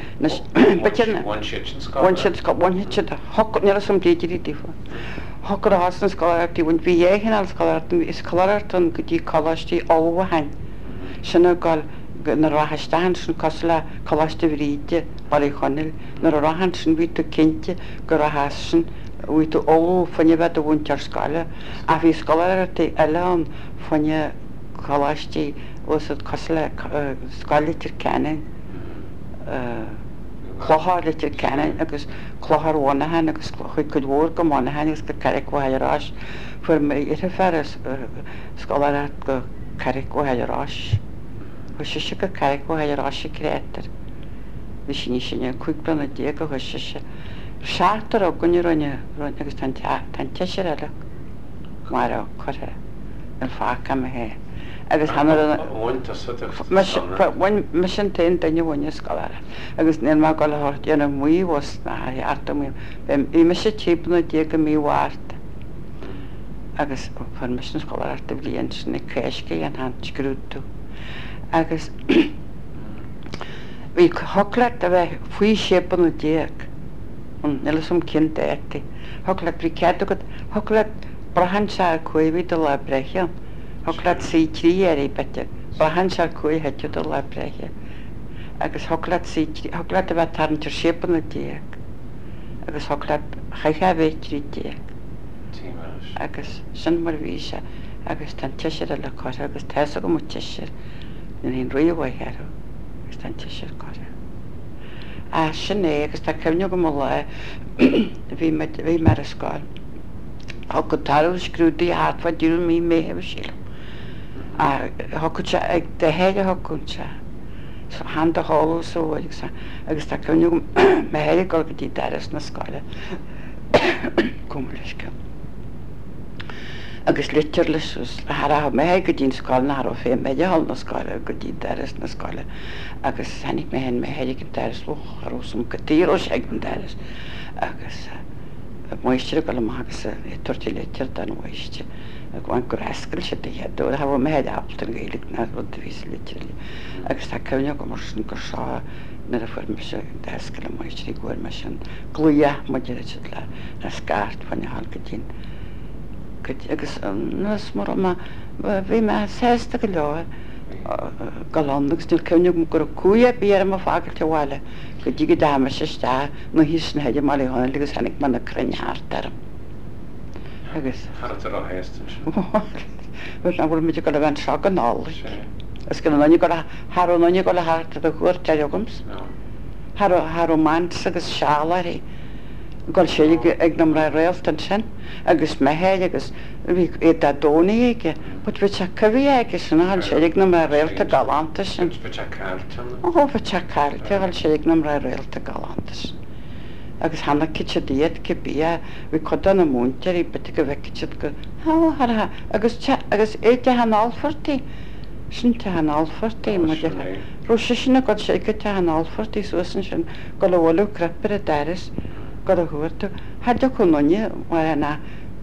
ní sam déidirí tífa. Hogur a has na scoláirtaí bhain bhí dhéhéanal scoláirtaí is scoláirtain go dtí choláistí óha hain sinna gáil na rahaistehan sin cos le choláiste bhríide bailí chonil na a rahan sin ví tú cinnte gur a has sin ví tú ó fanne bheith a bhaintear scáile a bhí scoláirtaí eile an fanne choláistí os cos le scáilitir cenin chláthlitir cenin agus chláthhhainathe agus chuid go bhór go mánathe agus go caricmhaidirrás fuair mé ithe fearras scoláir go caricmhaidirrás. Chu sé se go caricmhaidirrás sé crétar. Bhí sin sinne chuig blana dé go chu se seaachtar a gunne roiine roiin agus tan teise eile mar a chuthe an fácha a hé. agus me sin taon daine bhaine scoláir. agus níl má go lethir déanana muohs naartta mí í me sé típanna dé go míhharta agus chu me sin scoláirta bblion sin na céisce an hanscrútú. agus bhí tholaat a bheith faoi sépanna déag an nilasm cin éirtaí. Tholaat bhí cead go tholaat brahan se chuimhí do le breithe. Tholaat sí trí éí bete brahan se chuí heitte do le breithe. agus tholaat tholaat a bheith tarntar sépanna déag agus tholaat chaithe bhéh trí déag. agus sin mar bhí se agus tan teisiir a le choir agus teise go mu teisiir in hín riomhhaithhearú agus tan teisiir choir. A sin é agus tá cemne go le bhí mar a scáil. Tá go tarú scrúdaí háfa dúil mí méheh sílam. A thucuid se ag de héide thuúnse handa háú sóhaig agus tá cemne go me héide go go dtí deras na scáile cumlaisce. agus litir leis Har mé go dtín sáil ná fé méidir hall na sáile go dtí deras na sáile agus henig mé hen mé héidir an deras loch arúsum go tííró ag an deras agus muiste go agus é tuairtí litir den muiste a bhain go ecail se headú ha bh méid aptar géala na rud ví litirlí agus tá cemne go mar sin go seo na a fuir me se decail muiste goir me sin glúia mu le na scarart fanne hall go dtín. agus nas mar bhí me sésta go leir galándagus níl cemne gur cuaia bí am fágailte bháile go dtí go dáime se sta nó hí sin heidir má háin agus hanig man na crunneartarm. agus na bhfuil muidir go le bhain seo an nála. Is go naine go Harú naine go le háta a chuir teagams Harú man agus seáirí gáil sé ag nam ra réaltan sin agus mehéid agus bhí é dónaí ige, bud bhí te cohí aige sin hall sé ag nam ra réalta galanta sin. Ó bheit te cailte gáil sé ag nam ra réalta galanta sin. Agus hanna kitse diet ke bia vi kodan na munter I bete go vekket go ha ha agus agus e te han alforti sin te han alforti mo de Rosina got sé te han alforti sosen sin go wolu krapper daris go a huerto had ko nonje war na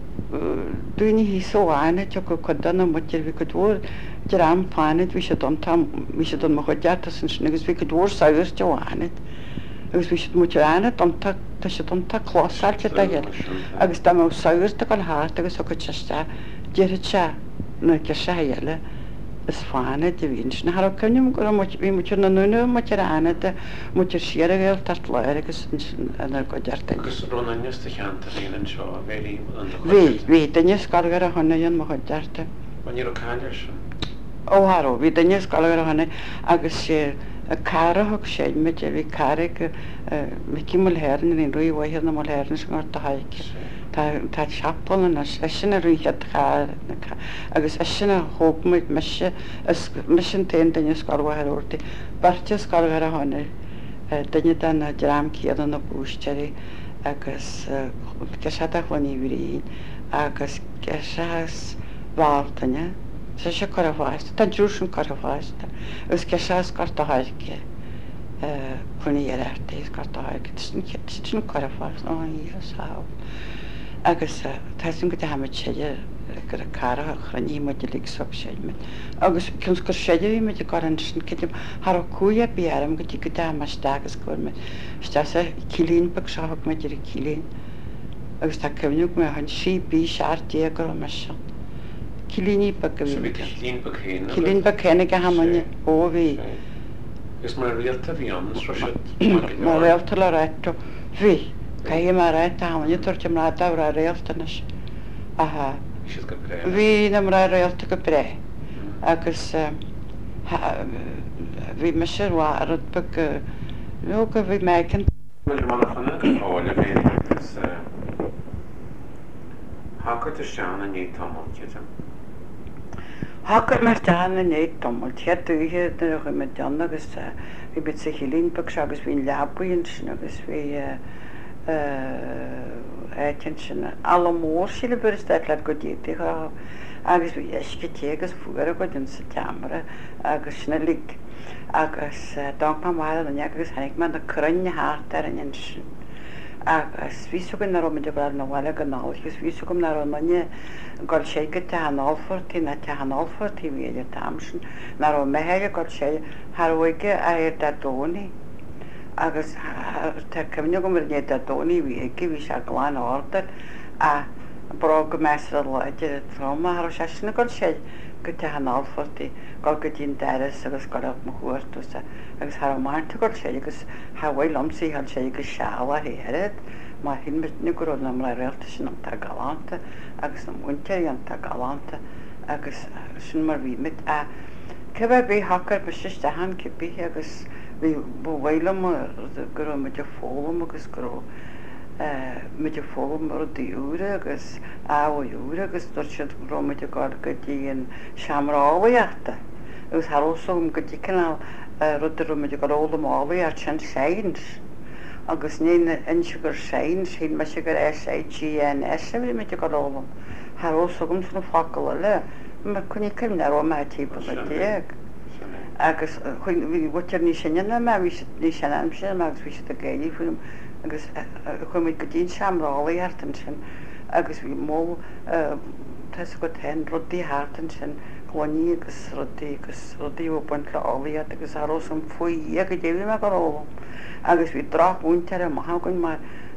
duini hi so ane te ko kodan na munter vi ko dor dram planet vi se don tam vi se don mo hodjata sin agus vi ko dor saus te anet. Agus bhí siad muid aine donta tá sé donta chlósáilte a héil. Agus dá mó saoirta go háart agus a go teiste deirid se nó ce se héile is fáine de bhíon sin Har cynnim go bhí muid na nuna mu aine de muid siar a bhéil tart leir agus anar go dearta. Agus runa níos cheanta líon seo bhí Bhí bhí daine scargar a thonaíon mo dearta. Ban ar cáir sin? Óharó, bhí daine scargar a thona agus sé a cara thug sé me a bhí cara micí mulhéirn in roiíhhaithir na mulhéirn sin gáir a haice. Tá seapal na sin a riad agus é sinna hópaid me sin té daine scarhairúirtaí. Barte scargar a tháinig daine den na dram céadan na búisteí agus ce se a chluí bhíon agus ce se bháltaine. Se se kar a bháiste, tá dúsin kar a bháiste, agus ce se scar a haice chunaí ar airtaí scar a haice, sin kar a bháiste ó í sá. Agus tá sin go haid séidir gur a cara a chraní mu de lig sob séidme. Agus cins gur séidir bhí me de gar an sin citim Har a cuaia bearm go dtí go dá mar stagus goirme. Sta a cilín bag seach me idir a cilín, agus tá cemniuúg me an sí bí seartí gur me se. Cilíní bag go Cilín bag chéna go hamanne ó bhí. Gus mar réalta bhí an Mar réalta le réitú bhí. Caí mar réit a hamanne tuairte mar dá ra réaltanas. Aha. Bhí na mar réalta go bré. Agus bhí me sé bhharad bag nó go bhí mecin. Bhfuil mana fanna ála bhé Hácat is seanna ní tamilciide. Hácat mar deanna ní tamil, te dúthe na chu me deanna agus bhí bit sa chilín bag se agus bhín leabhaíonn sin agus bhí éitin sin alla mór sí le buirsteid le go dítaí chu agus bhí eiscití agus fuair go dún sa teamara agus sinna lig agus dá má na agus hanig me na crunne háart ar an sin. Agus ví gan nar meidir bar na bhile go nágus ví gom nar manne gáil sé go te an áfortí na te an áfortí bhéidir tamsin nar ó mehéide gáil sé Harhaige a ir de dónaí agus te cemne go mar né de dónaí bhí ige bhí se gláin átar a bra go me leidir troma Har se sinna gáil sé go te an áfortí gáil go dtín deras agus go mo chuirtúsa agus Har máinte gáil sé agus hahhail lomsaí hall sé go seála héad má hin mitna go na le réalta sin an tá galanta agus na muinteí an tá galanta agus sin mar bhí mit a ce bheith bé hacar be siiste han cipí agus bhí bhile gur meidir fólam agus go meidir fólam mar dúra agus áhaúra agus dúir siad roiide gáil go dtíon seaamráhaíachta agus Harúsm go dtí canál ruidir meidir go ólam áhaí ar sin séins agus ní inse gur séins hí me se gur S H E N S bhí meidir go ólam Harúsm sanna facail le mar chuní cimne ó me típa le déag. Agus chuin bhtir ní sinne me ní sin am sin agus bhí a géí fum agus chuid go dtín seaamrálaí hartan sin agus bhí mó go ten rudí hátan sin chláí agus rudí agus rudí buint le áíad agus Harúsm faoí a go déhí me gorólam agus bhí drach múntear a maithagann mar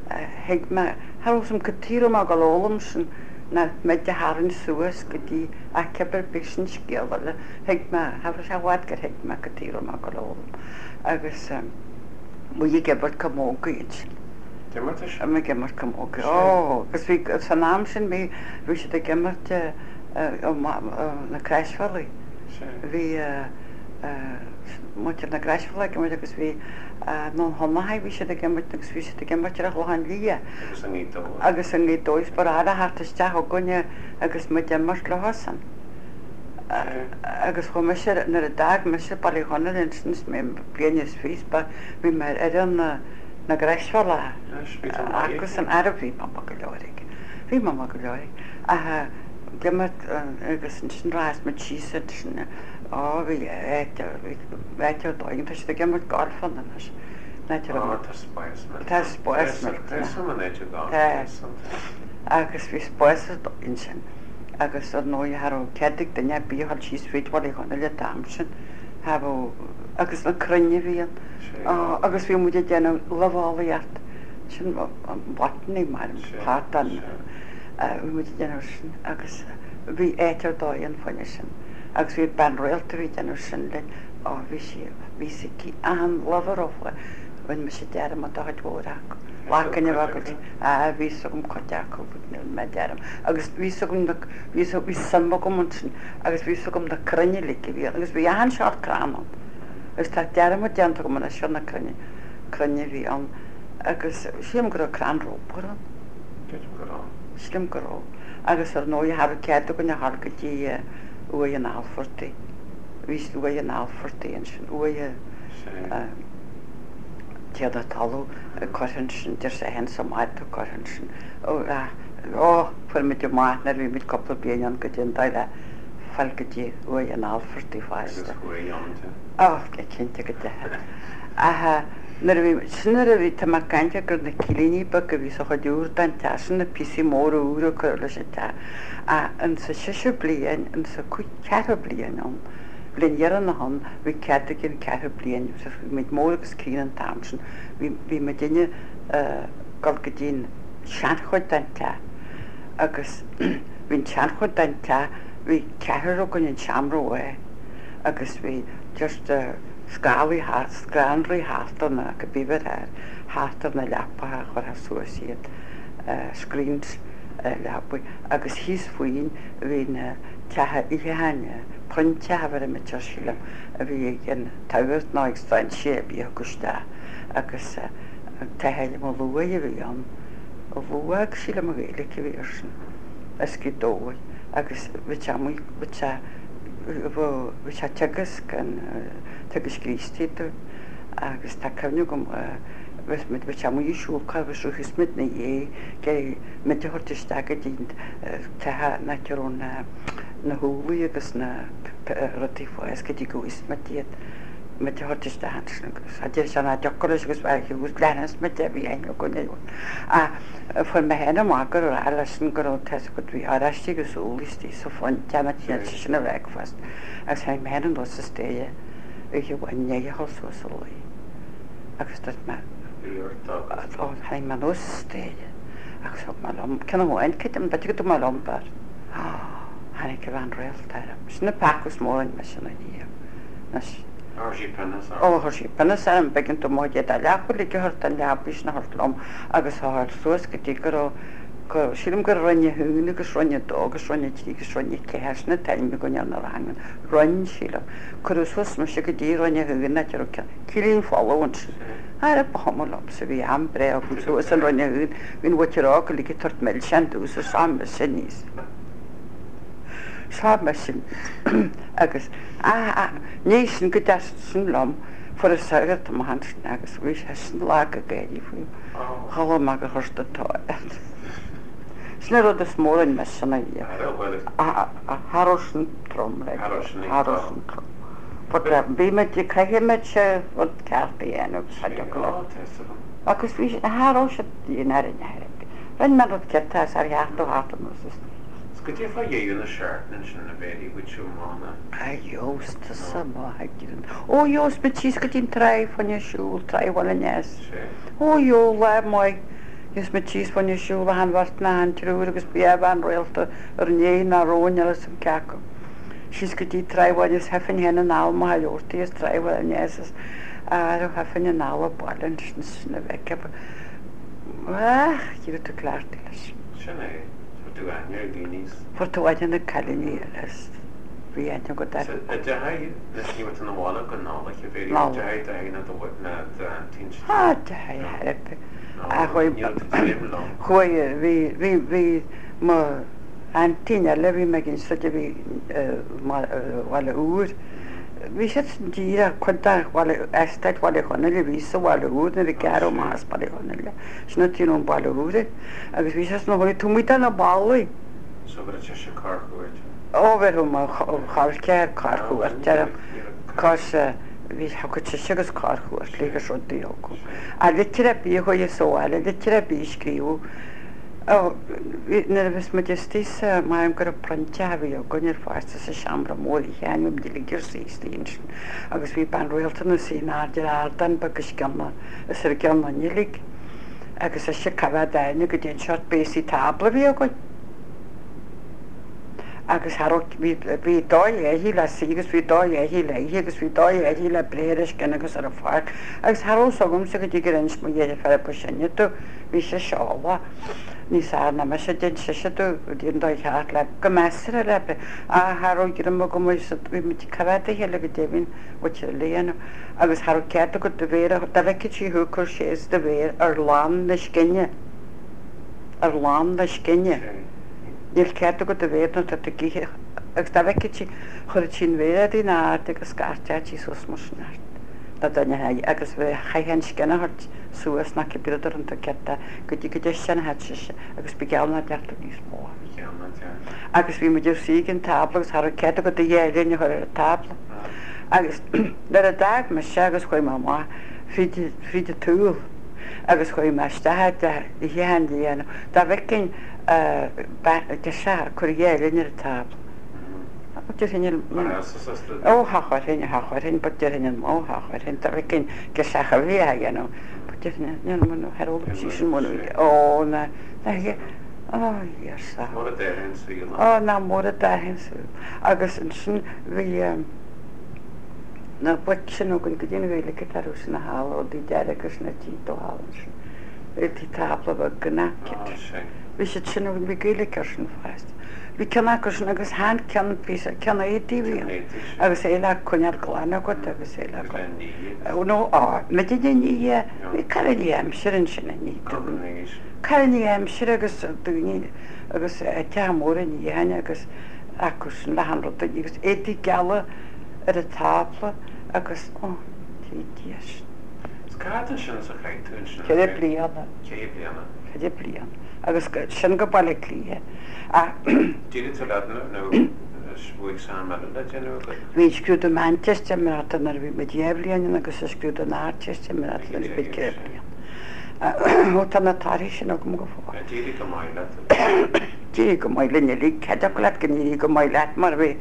Harúsm go tíú a gorólam sin na meid de háann suas go dtí a cebar bisin scéalile heag me hafar se bhhaid gur heag me go tíú a gorólam agus mu dhé gebar commógaid sin. me gemar commóga. Ó, gus bhí san náam sin bhí bhí si a gemarte na Crashvalley. Bhí muid na gráisfla go agus bhí nó thonaid bhí sé g muid agus bhí sé g muidir a chláin lia. Agus an gé dóis bar a hartaiste ó gunne agus mu de mar le hosan. Agus chu me sé nar a dag me sé bailí chuna insins mé bíanaine fís ba bhí mar ar an na gráisfla agus an arbhí má go leirigh. Bhí má go leirigh. A gemmer agus sin ráis me tí sin á bhí éitir dáin tá gemmer gáfan Tá spáis agus bhí spáis in sin agus nó har cedig danne bíhall síos féitháil chuna le damsin ha agus na crunne bhíon agus bhí mu déanam lehálaart sin batnaí mar pátan mu déanam sin agus bhí éitir dáon fanne sin agus bhí ben réalta bhí déanam sin le á bhí sé bhí sé cí an leharófa bhain me sé dearm a dáidhórach lácanne bhagad a bhí gom coteach me dearm agus bhí bhí samba go sin agus bhí gom na crunne le bhí agus bhí an seart cránán agus tá dearm a deanta go na sena crunne crunne bhí an agus siam go cránrópa slim goró agus ar nó har cead go na hargadtí u an áfortaí vís u an áfortaí an sin u tead a talú choan sin dir sé hen som áit choan sin ó fu mit de máithnar bhí mit coppla bíon go dtíon daile falgadtí u an áfortaí fáiste á cinnte go de sinnar a bhí tá caiinte gur na cilíní ba go bhí a dúr den tean na pisí mór úra chu lei sé te a an sa siise blion an sa chu cear blion an blianhear na hon bhí ceata cin cear blion mit mór agus cí an tamsin bhí me duine gal go dtín sean chuid den te agus bhín tean chuid den te bhí cear ó gon an seaamróé agus bhí just Scaí scanraí hátarna go bíbar ar hátar na lepathe chur a suasíad screens lepa agus híos faoin hí na tethe iheine pointetehar a metear sílam a bhí an tahirt ná agstein sé bí agusta agus teheile má luha a bhí an ó bhua sílam a bhéile go bhíir sin is go dóid agus bhí bhí se tegus gan tegus grístíú agus tá cemne gom mit be mú isúcha bhsú hismid na dhé ge me hortiste go dín tethe naún na thuúlaí agus na rotíáis go dtí go ismatíad me hortiste hangus a dé sena decoris agus bhús lenas me de bhí ein go néún a fu me hena mágur ó eile sin go te go bhí áistí go súlistí so fáin tematí sinna bhehfast agus ha me an dos sa stéie ige bhaine hallsúlaí agus me ha man nó stéide agus cena bháin citim be go má lombar hanig go bhan réaltarm sinna pacus mórin me sinna díomh ó sí penna sem beginn do móide a lepa go hort an lebis na hortlom agus há suas go dtí go go sim gur ronne húna agus ronne dógus ronne tí gus ronne ceisna teimi go an rangan roin sílam chu sus me se go dtí ronne húna te cilín fáhain ar a bahamlam sa bhí am bre a chu suas an ronne hún hín bhtirá go lí tart me sean ús a sam me sin níos. Sá me sin agus níos sin go de sin lom fu a sagad am han agus bhí sé sin lá a géirí faoim chala me go chustatá. Sna rud is mórin me sanna dhé Harsin trom le Harsin trom. bí me de caiiche me se bud ceartaíanamh sa go agus bhí háró se díon ar in heir. Rin me cetá ar heartú hátam go dtí fá dhéú na seaartnan sin na béí bhuiú mána. A jósta sama haidín. Ó jós be tí go tín treibh fanne siúil treibhil nes. Ó jó le mai gus me tíos fanne siúil a hanhhart na an trú agus beab an roialta ar né na róneile sem cecu. Sis go dtí treibhil is hefin hen an alma a jóirtaí is treibhil nes a hefin an ála bailin sinna bheice. Dí tú cláirtí leis. Sinna é. Tú aine dúníos? Por tú aine na caliní leis. bhí aine go dar. A de haid nes ní an bhála go nála a bhé Nála. de haid a héna na tí Há de hairpe. A chuoi chuoi bhí bhí bhí má an tíine le bhí me gin sa bhí bhile úr. Bhí sé díra chuda bhile eisteid bhile chuna le ví sa bhile úr na bhí cear más bailile chuna le sna tíún bailile úre agus bhí sé na chuir túmíta na ballaí. So bhfuil te se carchuirt. Ó bhar má char ceir carchuir te cos bhí go te sigus carchuir lé seo díogu. A le tire bí chuir sóáile le tire bí scríú. Na bheits majestís maim gur a pranteahí ó gunir fáiste sa seambra mórí cheanm de gur sítíon agus bhí ban roialtainna sí náidir ádan bagus ceanna is ar ceanna nilig agus a se cabh daine go dtíon seart béí tabla bhí goin. Agus bhí dóil éhí le sígus bhí dóil éhí le agus bhí dóil éhí le bléiris cin agus ar a fáil agus Harú sogum sa go dtí gur ins mu dhéidir fer po sinne tú bhí sé seála. Níos na me sé den se se dín dó cheart le go mear a lepe a Harú gur mo go bhí mit cabheta heile go déhín go te léana agus Harú ceartta go do bhéir da bheice tí thuúcur sééis de bhéir ar lán na scinne ar lán na scinne. Níl ceartta go do bhéir tá gíthe agus da bheice tí chur sin bhéad í náart agus scarteid tí sos mar sneart. Tá daine agus bheith chahan scinne hart suas na beidir an ceta go dtí go sin he agus be geanna deachta níos mó. Agus bhí muidir sígin tablagus Har ce go dhéirlíne chuir a tabla. Agus le a dag me se agus chuoi má fríide túúl agus chuoi meistethe i dhéan dhéana. Tá bhicin de se chur dhéirlíne a tabla. ó hachair hinine hachair hin batir hin ó hachair hin tar cin go secha bhí ghéanú man heróla sí sin mú ó na áar á ná mór a dahinsú agus an sin bhí na buit sin ó gon go dtíana bhéile gotarú sin na há ó dí de agus na tí ó hálan sin tí tabla bh gnáciid. Bhí sé sin bhí gaile ceir sin fáist. Bhí ceanna sin agus há cean pí ceanna étíhí agus é le chuinear glána go agus é le nó á me ní bhí caríam sirin sinna ní Caríam si agus dúine agus teamóra ní dhéine agus acu sin le hanrata agus étí geala ar a tápla agus ó títíis. Cáta sin sa chaitún sin Cé blianana cé blianana Cé blian agus sin go bailile clíthe. Díine tú le nó bhuaigh san me le déanú go? Bhí scrúd Manchester maratan ar bhí me déblian agus a scrúd an Manchester maratan ar bhí céblian. Ó tá na tarí sin go go fá. Díri go maiile? Díri go maiile lí ceidir go le go ní go maiile mar bhí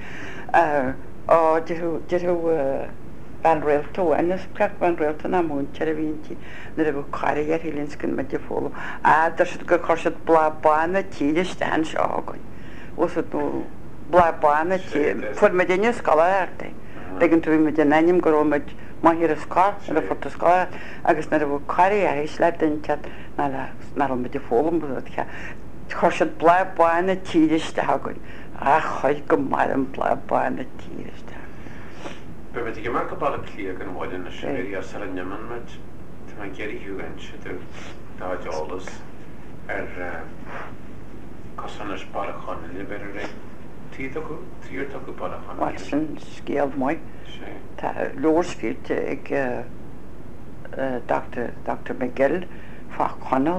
á deú ban réaltó anas ple ban réalta na múntear a bhítí na a bh caiir ar hilinscin me de fóla. A dar si go chuirsead blabána tíide stan se ágain. Os nó blabána fu me déine scalairta. Degin tú me den naim go róid maihir a sá ar a fort a sá agus na a bh caiir a hééis le dainte nar me de fólam che. Chuirsead blabána tíideiste hagain. A chuid go mar an blabána tíideiste. Be bheit go mar go ball lí an bháin na sií ar sa neman meid Tá mai geirí hiúgan si tú dáideolalas ar cosanas barachana liber ré tí go tíir go barachana. sin scéal mai Tá lórsfiút ag Doctor McGill fá conal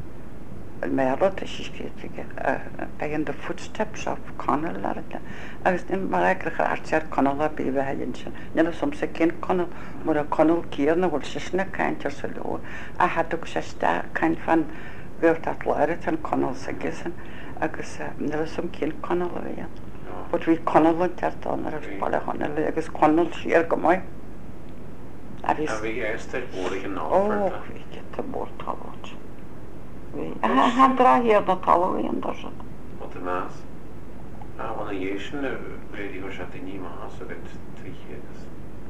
méla a si begin de footsteps of Conal leirta agus in mar eigecha artear conal a bí bheithin sin. Nila som sa cin conal mar a conal cíar na bhfuil sisna caiintear sa leor a hadú sé caiin fan bhirt at leire an conal sa gisan agus nila som cin conal a bhéan. Bud bhí conal an teartán ar bailile chuna le agus conal siar go maiid. A bhí éiste bóra an ó bhí a mór talát. Han dra hér na talíon dar se. Wat de naas? Áhana dhé sin a réí go se ní más a bheit tuchégus.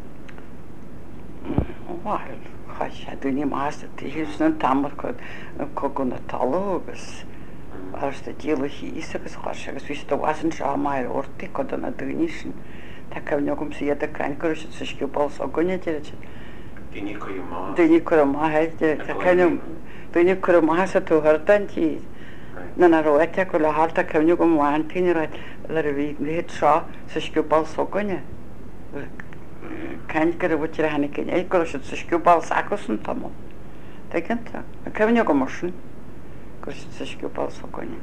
Bhil cha sé dúní más a tíhís na tamar chu gon na talú agus ars de díla hís agus choise agus bhís do wasan seo mai ortaí chu donna dúní sin tá cemne gom siad a caiingur si sa sciúbal á gunne de Duine chu má. duine chu maithe cenne duine chu maithe sa túthirdaintí na na roiite go le háta cemne go mháintíine le a bhí léad seo sa sciúbal á gunne caiin gur bhte a hena cin é go si sa sciúbal agus an tam Tá cinnta a cemne go mar sin gur si sa sciúbal á gunne.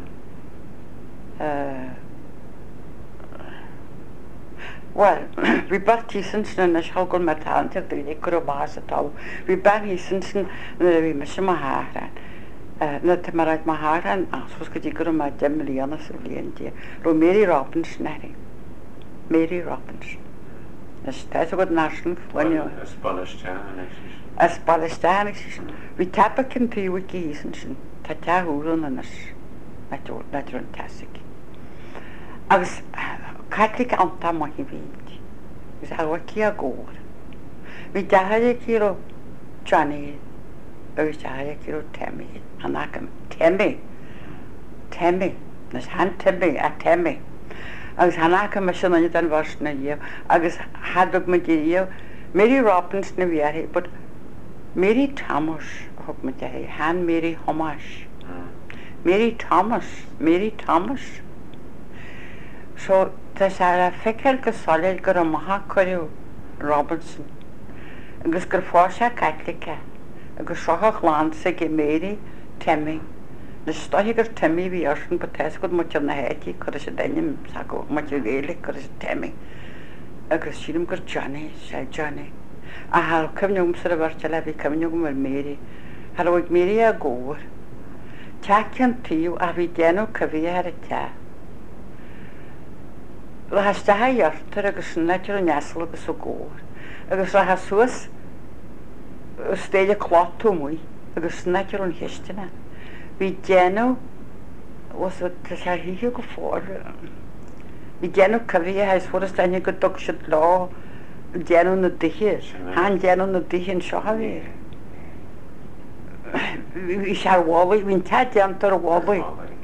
Well, bhí bartí san sin na seáil mar táanta dúine gur bás atá. Bhí barí san sin na bhí me sem háran. Na tá mar raid mar háran asfos go dtí gur má de milíonna sa bblionnti. Ro Mary Robbins neri. Mary Robbins. Nas tá go national flainne. As Palestine sin. Bhí tappa cin tíú cí san sin. Tá teúran anas na an tasig. Agus Catholic anta mai víti. Gus alwa ki a gór. Vi dahaye kiro Johnny. Agus dahaye kiro Tammy. Hanakam Tammy. Tammy. Nas han Tammy a Tammy. Agus hanakam mashan ani dan vars na yev. Agus hadog me yev. Mary Robbins na viari, but Mary Thomas hok me dahaye. Han Mary Homash. Mary Thomas. Mary Thomas. So tá sé a feiceil go soléil gur an maithe choirú Robinson, agus gur fáil sé Catholica, agus seocha chláánsa go Mary Tammy. Na stoithe gur Tammy bhí orsan ba teas go mutear na héití chu sé daine go mutear bhéala chu sé Tammy. Agus sílim gur Johnny sé Johnny. A há cemneúm sa a bharte le bhí cemneúm mar Mary. Har bhid Mary a góir. Te cean tíú a bhí déanú cohí ar a te. Le hastethe dheartar agus neidir an neasal agus ó góir. Agus le ha suas stéide chlátú muoi agus neidir an hiistena. Bhí déanú was sé híú go fór. Bhí déanú cohí a heis furas daine go dog siad lá déanú na duchir. Há déanú na duchinn seo a bhí. Bhí sé bhábaí, hín te déantar a bhábaí.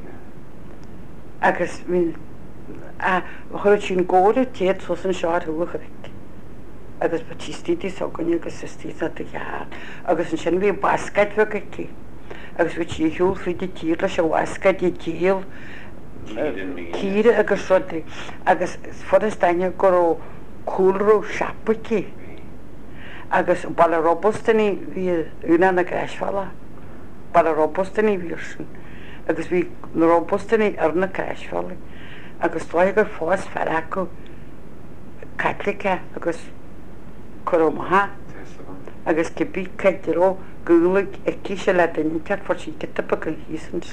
Agus hín a chuir sin góir téad sos an seáir thuachric. Agus ba títíí soganne agus istí a gear. Agus an sin bhí bascaid bhe gocí. Agus bhí tí hiúil fao de tír leis se bhascaid i díal tíre agus rudaí. Agus fudas daine gur cúlrú seapací. Agus ball robustaní bhí úna na gréisfála. Ball robustaní bhí sin. Agus bhí na robustaní ar na gréisfála. Agus dói gur fós fer acu Catholica agus chorómatha agus cibí ceidiró gúlaigh ag cíise le daintear for sí kitapa go hísans.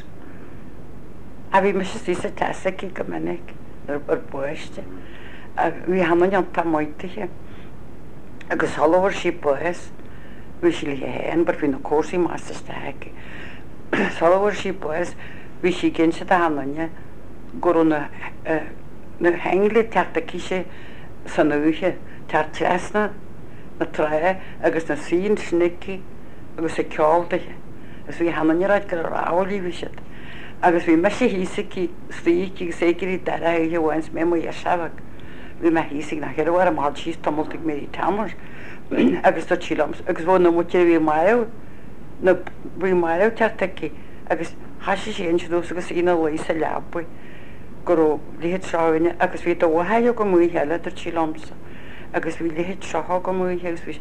A bhí mis tí sa tesaí go minic ar buiste. A bhí haman an tamáitiche agus hallhar sí bues bhí sí le héan bar bhí na cósaí más isteige. Hallhar sí bues bhí sí gin se a hanne gur na hengli teartta cíise san uige tear teasna na tre agus na sín snici agus a ceáiltathe. Agus bhí hananráid gur ráhí bhí siad. Agus bhí me sé hísaí slíí ségurí dara ige bhhains mé a sebhah. Bhí me híigh na cheirhhar am síos tomultaigh méí tamar agus tá tílams. agus bhó na muteir bhí maih na bhí maih tearttaí agus hasise sé dús agus ina lei a leabbu. Gur líhéad seáine agus bhí do bhthaide go mú heile ar tílamsa. Agus bhí líhéad seá go mú hegus bhí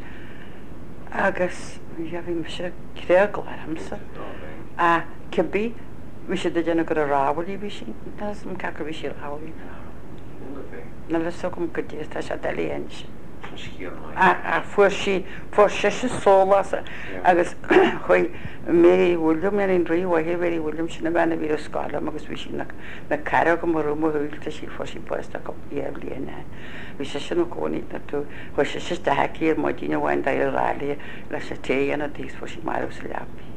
agus bhí me se créaglahamsa. A cebí bhí sé de déanana gur a ráhaí bhí sin am cegur bhí sí háí. Na le so gom go dtíos tá se deléon sin. A fuair sí fuair sé se sólasa agus chuoi mé bhúlum ar an ríomhhé bhéí bhúlum sinna bhena bhí scálam agus bhí sin na cara go marúma thuúilta sí fu sí poista go éh líana. Bhí sé sin cóí na tú chu sé si de heí ar má díine bhhain da rália leis sé téana díos fu sí mar sa lepi.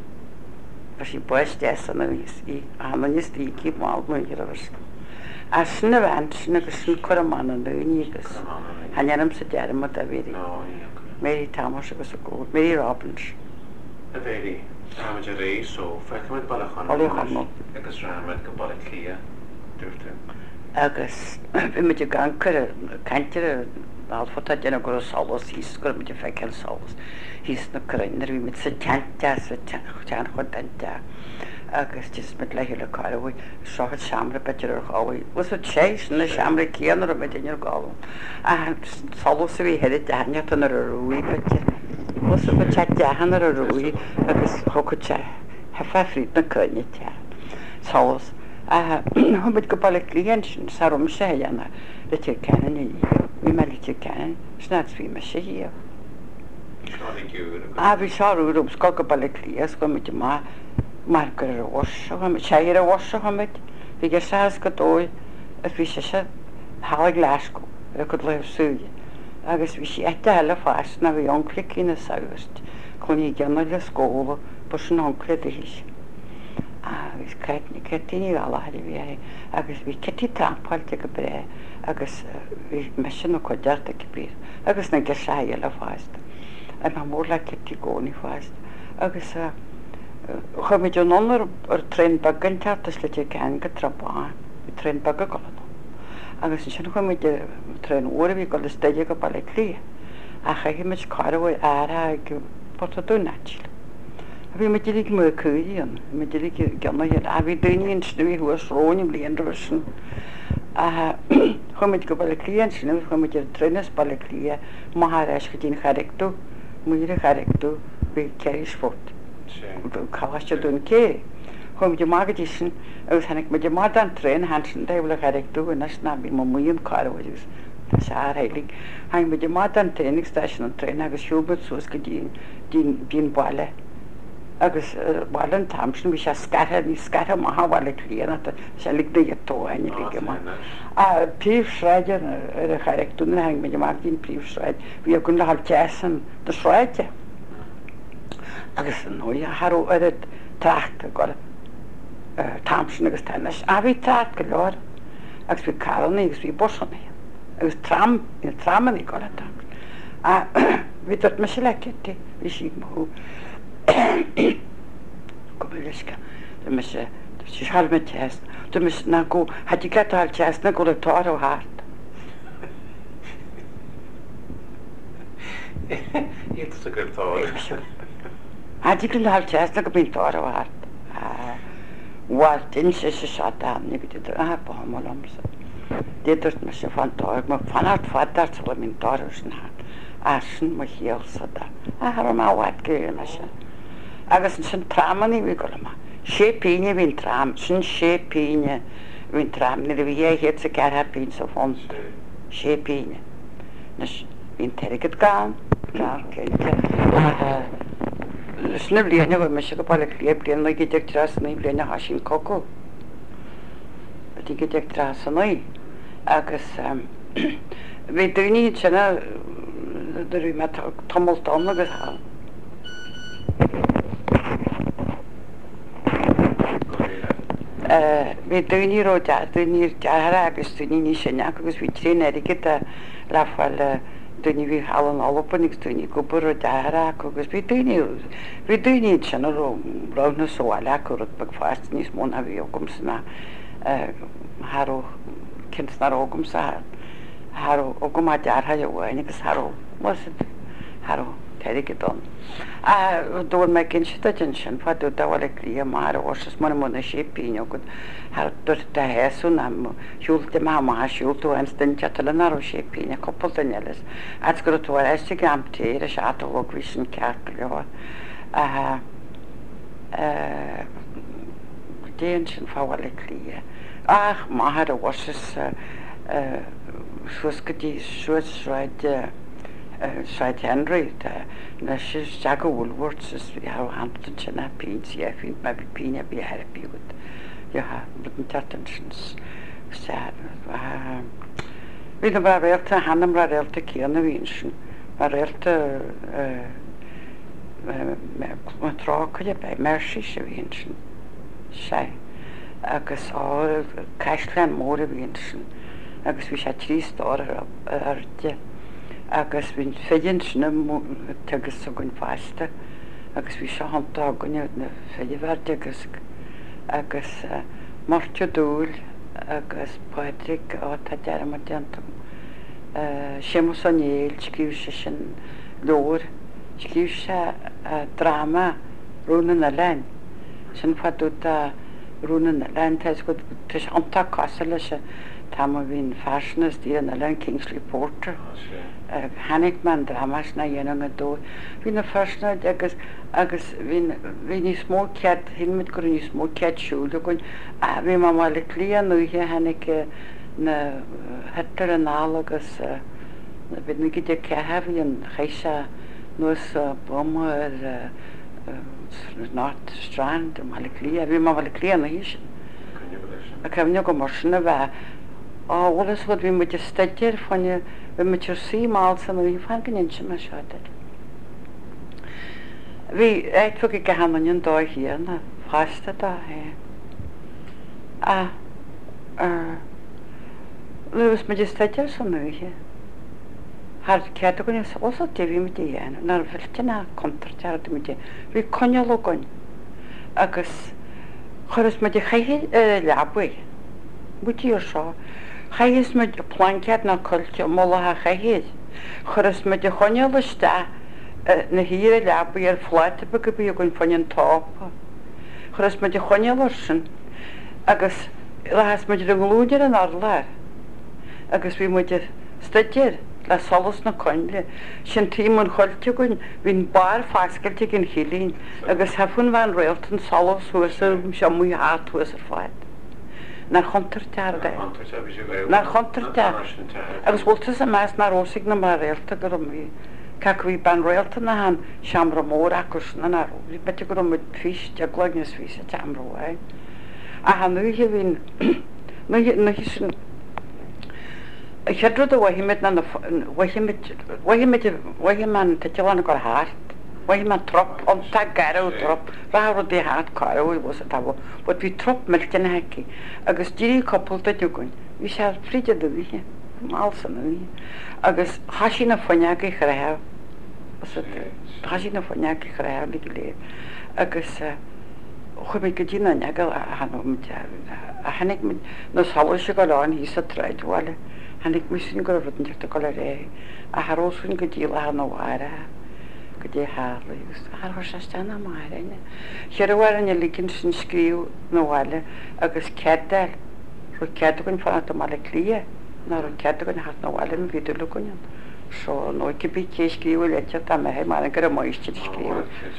Fu sí buis de sanna í anis tíí mámuir a bhar. A sinna bhain sin agus sin chu man an nuígus. Hanneanam sa dearm a bhéí. Mary Thomas agus a góir, Mary Robbins. A bhéí. Táid a rééis ó feicimiid bailachan Bailachan. agus raimiid go bailach lia dúirtu. agus bhí me gan chu caiintear alfata déna go solas hís go me feiceil solas hís na chuinnar bhí mit sa teanta sa tean chu dainte agus tis mit le le cáhfuil seoid seaamra beidir ar gáhaid was a tééis na seaamra céanar a idir gáh a solas a bhí heidir daine an ar a ruúí bete was go te dehan ar a ruúí agus thucha hefa fríd na chuine te solas Hwyd go balik líon sin sarum sé dhéanana le tí cean í bhí me le tí cean snáid bhí me sé híomh. A bhí seáúm sco go balik lías go muid má mar gur ar bhha séir a bhha chuid bhí gur sais go dóid a bhí sé se hála leisco a go leh súide agus bhí sé eite eile fáist na bhí oncla cína saoist chun í gceanna le scóla ba sin oncla hís. agus caitní cetíí gáhair bhí agus bhí cetí trampáilte go bre agus bhí me sin chu dearta bí agus na gur sé le fáist a má mór le cetí gcónaí fáist agus chuid anionar ar tren bagan tetas le cean go trabá i tren bag go agus sin chuid tren uair bhí go le staide go bailla lí a chaimiid cáhfuil ára go porta dúnatil. Bhí me dirig mu cuaíon, me dirig ganna a bhí daíonn snuí thuas rónim blion sin chuid go bailla líon sin chuid ar trenas bailla lia má éis go dtín chareicú muire chareicú bhí ceéis fót chaiste dún cé. Chum de mágadtí sin agus hanig me de má an tren han sin déhla chareicú a nas ná bhí má muon cáhaidir Tá sé áhéling hain me de má an trénig station an tren agus siúbad suas go dín dín bailile. agus bhlan tamsin bhí sé scathe ní scathe máhhaile líana sé lig de tóhaine lig má. A príomhsráidir ar a chareicúna hang me mar dín príomhsráid, bhí a gon le hall tean de sráide. Agus an nóí athú ar trachta go tamsin agus tenis. A bhí tracht go leir agus bhí carna agus bhí bosanna agus tram tramaní go tam. A bhí dort me se le cetí bhí si mú. Go bhfuilisce me sé hall me teas, du mis na go hadí cetáil teas na go le táir ó háart. Íta gur táir. Hadí go hall teas na go bín táir ó háart. Bhil din sé sé se dána go idir a bámlamsa. Déidirt me sé fan táir má fanart fadart le mín táir sin háart. A sin má chéalsa da. A har má bhaid go me se. agus sin tramanní bhí go má. sé píine hín tram, sin sé píine hín tram, na bhí héad sa ceartha pín sa fond sé píine. Hín teigad gáin sna bliana bh me se go bailla lé blian na go deag tras na bliana há sin coco. Btí go deag tras an naí agus bhí daoine sinna bhí me tomultán agus há. Bhí daoine ró daoine dehara agus daoine ní sinne agus bhí trí aige lefuil daoine bhí hallan ápanig daoine gobar ó dehara agus bhí daoine bhí daoine sinna rána sóáile chu bag fáist níos móna bhí ógum sanna Harú cinsnar ógum sa Harú ógum a deartha bhhain agus Harú Harú teige don. A dúir me cin si den sin faú dáhla lí mar os mar mna sé píine go dúir de héú na siúlta má má siúltú an den tetal nar sé píine coppal danelas. As gur tú éiste amtéir a se atóhhí sin ceart leá. Déan sin fáhla lí. Ach má a was suas gotí suasráid Sráid Henry na si teag bhúlhhairt bhí Hampton sinna pí fin me bhí píine bí heirpíút an tetans hí na bh réalta hanam ra réalta céanna bhíon sin mar réalta rá chuide be mer sí se bhíon sin sé agus á caiislean mór a bhíon sin agus bhí sé trí stáir arte agus bhín féidir sinna tugus a gon fáiste agus bhí se hantá gonne na féidirhharde agus agus Morte dúil agus Patrick á tá dearm mar dentam. Seamus anéil scríú se sin leor, scríú se drama rúna na lein. Sin fadú a rúna na lein teis go tuis antá casa lei se tá bhín fearsanas dí na lein Kingsley Porter. Hannig man dramas na dhéanaan a dó. Bhí na fearsna agus agus bhí ní smó cead hinmid gur ní smó cead siúla goin a bhí má mála líon nuithe hannig na hetar an ála agus bhí na gide cethe bhíon chéise nuas boma ar North Strand mála lí a bhí má mála líon na hí sin. A cefne go mar sinna bheith á bhlas fod bhí muid staidir fanne bhí muid ar sí máil san bhí fan gan sin mar seáidir. Bhí éitfu go gahanan dó hían na fáiste dá hé. A luas muid staidir san nuithe. Har cead go níos osa déhí mu dhéana, nar bhiltena contratear do muide. Bhí coneal goin agus churas muid chaithí leabhaig. Butí ar seo. Chaithís muid plancead na coilte mólathe chaithíd. Churas muid coneal iste na híre leabhaig ar fláite go bhí gon fanin tápa. Churas muid coneal sin agus lehas muid an glúidir an arlair. Agus bhí muid staidir le solas na coinle, sin tímon choilte goin hín bar fáscailte gin chilín, agus hefun bhain réaltan solas thuasar se mú háthuas ar fáid. Nar chontar tearda. Nar chontar tearda. Agus bhiltas a meas na rósigh na mar réalta go mí. Ca bhí ban réalta na han seamra mór acus na naró. Bhí bete go mid fís de glognas fís a teamróhain. A ha nuithe hín nuithe sin Chedrúd a bhaimiid na bhaimiid man teána go háart, bhaim man trop antá garú trop, ráú dé hát carú was a tabh, bud bhí trop meiltena heici, agus díí coppulta dúgain, bhí sé fríide do bhíthe, má san bhí, agus hasí na foineagaí chréh, hasí na foineagaí chréh lí léir, agus chuid go dtína neagal a hanig na sáise go láin hí a treidhile. Hannig musin go rutan teachta go ré a harósún go díla an nóhhaire go dé hálaús Har se stena máine. Chearhhar an lícinn sin scríú nóhhaile agus ceadil ru ceadagann fan mála lia ná ru ceadagann hat nóhhaile an víidirú goin. Seo nó go bí ché scríú leite a mé mar an gur máiste scríú.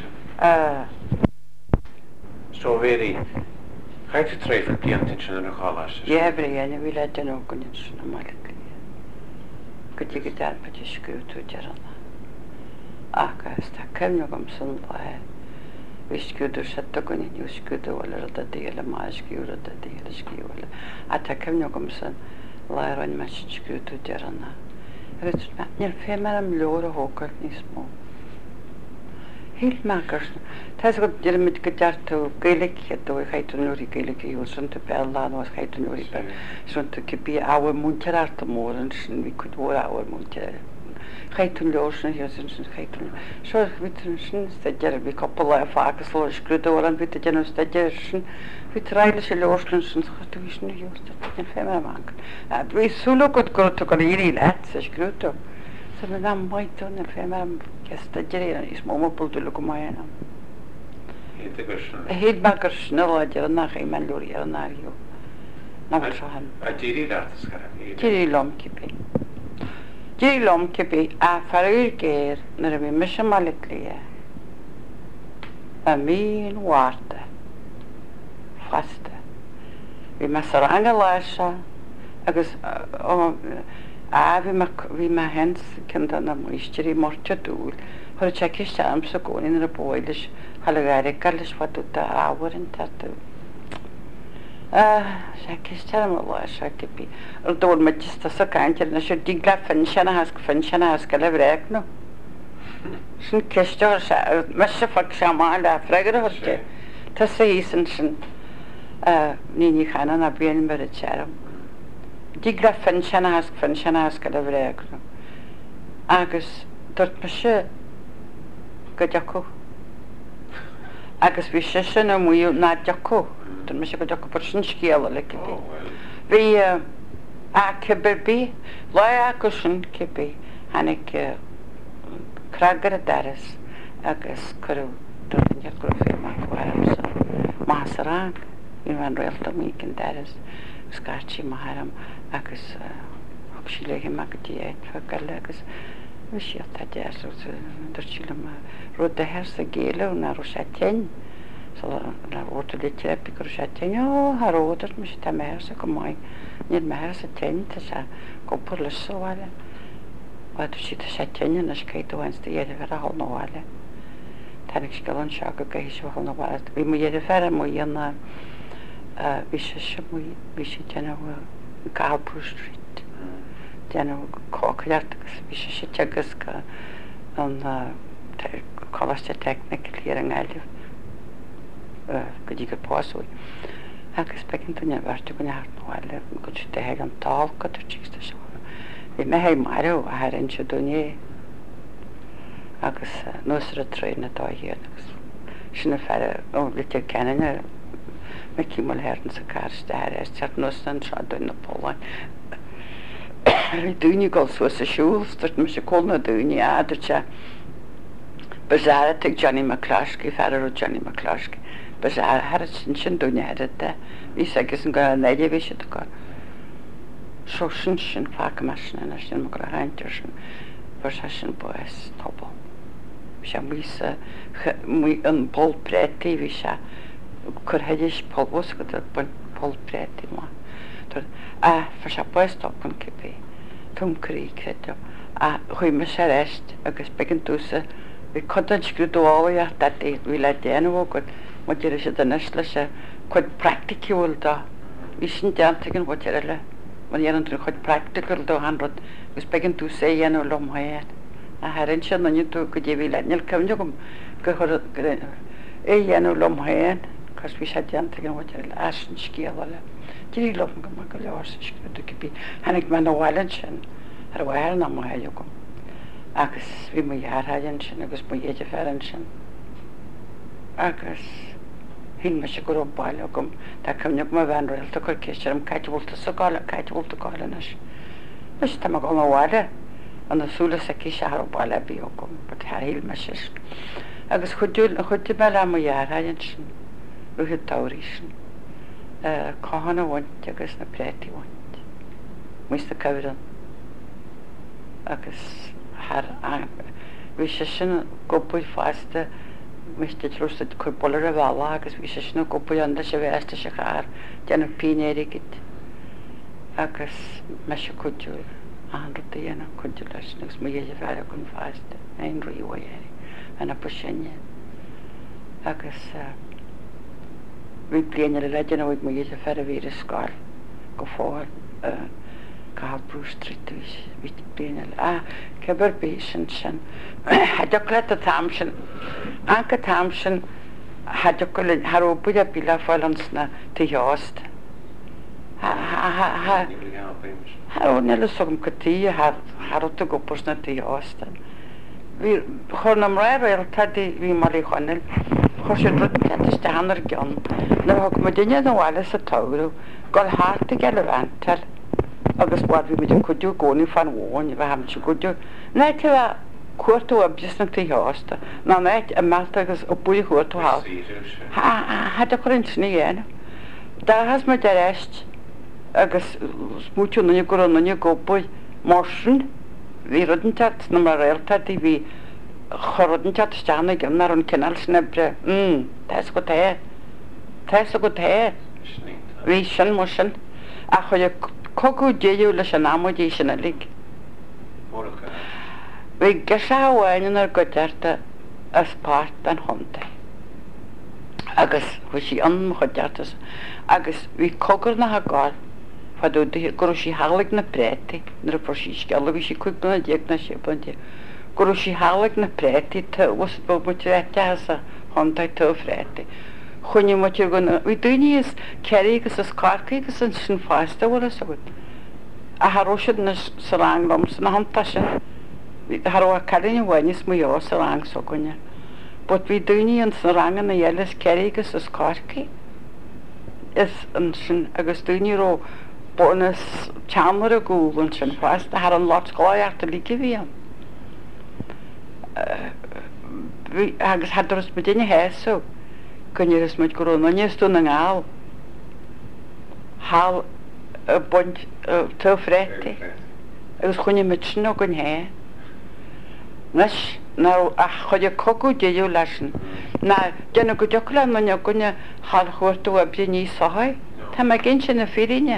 So bhéí chaite tréfil bliantin sin an cháláiste? Jé bréana bhí le den ógannin sin na mála lia. Go dtí go dearpa scríú tú dearna. Agus tá cemne gom san le bhí sciúidir se doganní nniu sciúdahile a déile má sciúra a déile sciúile. A tá cemne gom san leráin me sin scríú tú dearna. Agus níor fé mar am leor a hógart níos mó. Híl megus Tás go dearmid go deartú gaalacha dó chaitú nuirí gaalacha íú sunta beán was chaitú nuirí be sunta go bí áhar múntearta móran sin bhí chud mhór áhar múntear. Chaitún leor sin hí sin sin chaitún. Seo bhí sin sta dear bhí coppla le fágus le scrúdóir an bhí a déanam sta dear sin bhí ráile sé leorlan sin chuú hí sin hiústa an fé man. Bhí súla go goú go íí le sa scrútó. Sa me ná maitú na fé sta dear is mó bulú go maianam. Héad me gur snúidir nach é me leúí ar an náíú. Na han. A dírí látas gar? Dírí lomcipé. Dírí lomcipé a farúr géir nar a bhí me sem mála lia. A míon bhharta. Fasta. Bhí me sa ranga leise agus a bhí me hens cin na muisteí Morte dúil. Chir teiste am sa gcóin ar a bóiles hall gaire gallis fatúta áharin tatú. sé ciste am le se gibí ar dóir me just sa caiintear na siú dígla fin sena has go fin sena has go le bhréicnú. Sin cisteir se me se fa se má le freigar thuirte. Tá sa hí san sin níní chanan a bíon mar a tearm. Dígla fin sena has go fin sena has go le bhréicnú. Agus dúirt me se go deacu agus bhí sé sin a mú ná deú, Tá me sé go deú sin scéala le cibí. Bhí a cibarbí le acu sin cibí hanig cragar a daras agus chuh dúne gur fé má chuham sa más rang í an réalta mí cin daras scartí maitham agus thug sí le me go dtí éit fe gaile agus bhí si tá deú dúirtíle rud de heir sa géile na ru sé tein le óta le tepi gur sé tein ó Thródar me sé tá méir sa go maiid níl méir sa tein tá se gopur le soáile bhaidir si tá sé teine na céithainsta dhéidir fer a hall nóháile Tánig sscoil an seo go gaéis se hall nóháile bhí mu dhéidir fer mu dhéanana bhí sé se bhí sé déanamh Galbraith Street déanamh cócaart agus bhí sé si tegus go an choiste technic líar an gáileh go dtí go páúil agus pecinn túine bhirte go neart nóháile go si de an táil go tísta seo bhí me hé marú a thrann se dúné agus nuas a tréna dá héan agus sinna fer ó litir ceanine me címal hearn sa cáiste éis teart nuas an seo dúna Póláin dúine gáil suas a siúil start me se cóna dúine aidir se bezára ag Johnny McCluskey fer ó Johnny McCluskey bezára har sin sin dúine de ví agus an go néidir ví se go so sin sin fa me sin a sin go haintir sin ver se sin bues topbal se mí mu an polpréti ví se chur heidir polbos go bun polpréti má a fer se bues topan kipé tum krí a chuoi me sé rest agus begin túsa vi chudan scrúdóáha dat é vi le déanamh go mu dé se den neis lei se chuid practicúil dá hí sin deantain bh le man dhéanaan tú chuid practical do hanrod gus begin tú sé dhéanú lomhaad a haann se na tú go dé bhí leil cemne gom go é dhéanú lomhaad cos bhí sé deantain bh le as sin scéala le Dí lom go go leir sa scrúdú bí hanig me nóháilen sin ar bhhair na maiile gom agus bhí mu dhearthaann sin agus mu héidir fearan sin agus hín me se go bailile gom tá cemneach má bhean réilta chuir céiste am caiithbhilta sa gáile caiithbhilta gáilenas Leis tá go nóháile an nasúla sa cí se bailile bí gom ba thhíil me si agus chuúil chuide me le mu dhearthaann sin ruúthe táirí sin cáhanna bhaint agus na préti bhaint muiste cabran agus bhí sé sin gopaid fásta meiste trústa chu bolar a bhela agus bhí sé sinna gopaid anda se bhéasta se char déanana pínéirigid agus me se chuúil anra dhéana chuú leis agus mu héidir bhera chun fásta éon roiíhéir ana pu sinne agus bhí bliana le leidir bhid mu héidir fer a bhí a sáil go fáil Galbraith Street ví bliana a cebar bí sin sin heidir le a tam sin anca tam sin heidir go Har bud a bí le fáilsna tíáasta Har nela sogum gotí Harta gopusna tíáasta hí chun am raibhil tadí hí mar í chonil chu sé ruiste hanar gan na thug mu duine nóháile sa táú gáil háta ge le bhaintar agus bud bhí muidir chuú gcóí fan bháin bheit ham si goú Neit bheith cuatú a bis na tíáasta ná neit a mealta agus ó buí chuirtú há Haidir chuinn sna dhéana Dá has me de réist agus smúú nuna go nuna gopaid mar sin hí rudanteart na mar réalta í bhí chorudanteart steanna gnar an cinál sinna bre Teis go té Teis a go té hí sin mar sin a chuide coú déú leis an námodí sinna lí. Bhí ge seháin ar go deirta a spát an honta agus chu sí an chu deirtas agus bhí cogur na gáil faú gur sí hálaigh na préti nar for sí sceala bhí sí chuigna déag na sibantí gur sí hálaigh na préti was bu muteite a honta tuhréti chuine mu gona bhí daoine ceir agus is cácaí agus an sin fáista bhla sagad a Harróisiid na sa ránglom san na hananta sin Har a cadine bhaine mu sa rang so gonne But bhí daoine an san rangan na dhéiles ceirigus is cáircaí. Is an sin agus daoine ró bunas teanlar a gúil an sin fásta har an lot scáiart a líci bhíon. Agus hadras mu duine héasú gonne is muid go naneú na ngáil há buint tú fréti agus chuine mit sin gon hé. Nes ná a chuide cogu déú leisin. Na déna go delan na gonne há chuirú a bli ní sohaid, Tá me gin sin na firíine.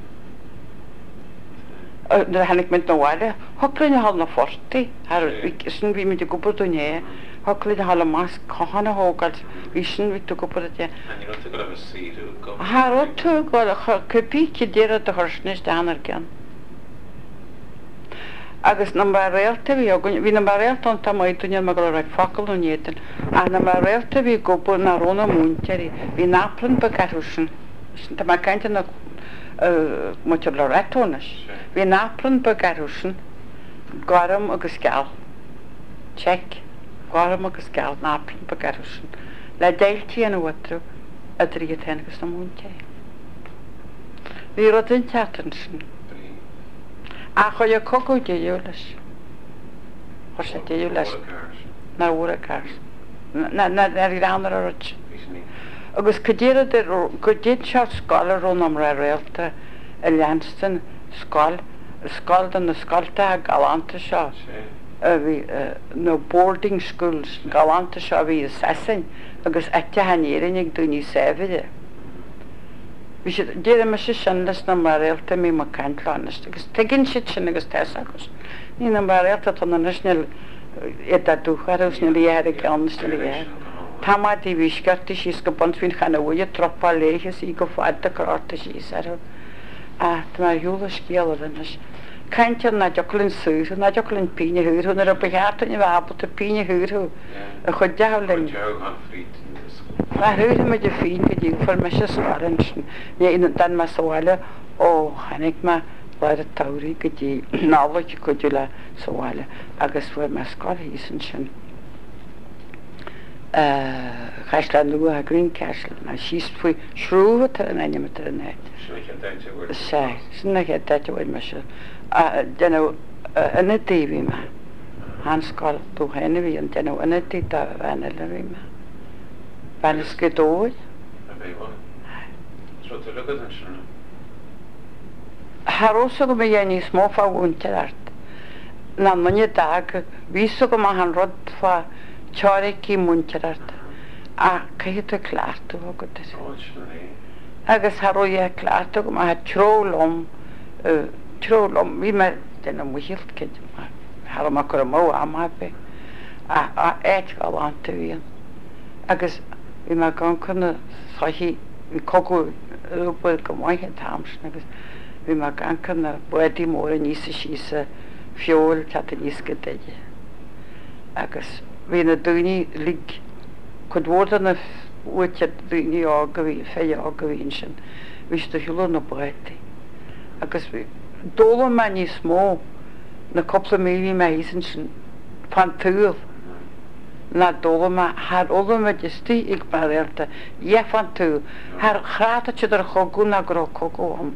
Na hannig mynd na bhile, Thoclainn hall na fortaí sin bhí mit goúné, Thoclainn hall más cáhanna hógad hí sin bhí tú goúte. Thá tú gáil chupíci déad a thursnis deanar gan. Agus na mar réalta bhí hí na mar réalta tá maidúine me go raibh focail ó néan, a na mar réalta bhí gobar na róna múnteirí, hí náplan ba garúsin, Tá mar caiinte na muid le rétónas. Bhí náplan ba garúsin, garam agus geall. Check, garam agus geall náplan ba garúsin. Le déiltí an uatrú a drí agus na múnteirí. Bhí rud an teatan sin. A chuide cogu déú leis. Chu sé déú leis na bhra cars. Na í ránar a rut. Agus go dtéad seo scáil rún am ra réalta a Leanston scáil scáil an na scáilta a galanta seo a bhí nó boarding schools galanta seo a bhí sasin agus eite hanéirin ag dúní séfide. Bhí sé déad me sé sin leis na mar réalta mí mar caiintlánas agus teginn siad sin agus teas agus. Ní na mar réalta tá na naisneal éad dúchar na léir a ceannas na léir. Tá má dí bhí sceirta síos go bont hín chana bhuiide tropá léchas í go fáid a carta síos ar a tá mar hiúla scéalanas. Caintear na deoclann súr, na deoclann píine húrú na a beheartta i bhhabal a píine húrú a chud dehlainn. Tá thuúla me de fin go dtíú for me se sáin sin ní dan me sáile ó chanig me leir a tairí go dtí nálaid chuú le sáile agus bfuir me sáil hísan sin. Chais le nua a green castle na síos faoi shrúha tar an aine tar an éid. sé sinna ché deite bhfuil me se. Déanú ina daobhí me. An sáil tú héna bhí an déanú ina tí a bhena le bhí me. Bhena scudóid. Thrósa go mé dhéanaí smó fá bhúntear art. Na mune dag vísa go má an rud fá teáraí múntear art. A caiad a cláirtú agad. Agus tharó é cláirtú go má trólum trólum bhí me déanam mhuiilt cid Har má chu mó am be a éit gáánta bhíon. Agus bhí me gan chuna saihí hí cogu rúpail go maithe tamsin agus bhí me gan chuna buidí mór a níos sísa fiol te a níos go deide. Agus bhí na dúine lig chud bhórda na bhuiite dúine ága bhí fé ága bhíon sin, bhís do hiúla na buidí. Agus bhí dóla me níos mó na coppla mílí me hísan sin fan túil na dóla me thar óla me distí ag mar réalta é fan túil thar chráta te ar chogu na gur cogu am.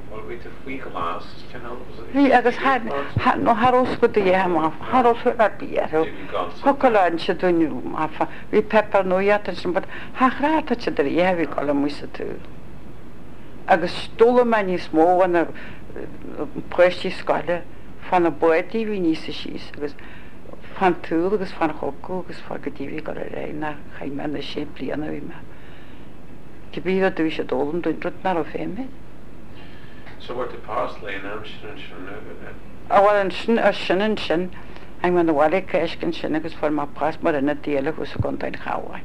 Bhí agus nó tharós go dhé má tharós a bíarú Thocaláin se dúniú má fa bhí pepper nóíata sin bud tha chráta te ar éhí gála musa túil. Agus dóla me níos mó na préistí scoile fan na buidí bhí níos síos agus fan túil agus fan chogu agus fá go dtíhí go ré na chaime na sé blianana bhí me. Cibí a dú sé dólan dún rud nar ó féime. So what the past lay now sin sin A bhfuil an sin a sin an sin ag man bhile ceiscin sin agus for má pás mar ina déala gus a gontain chaáin.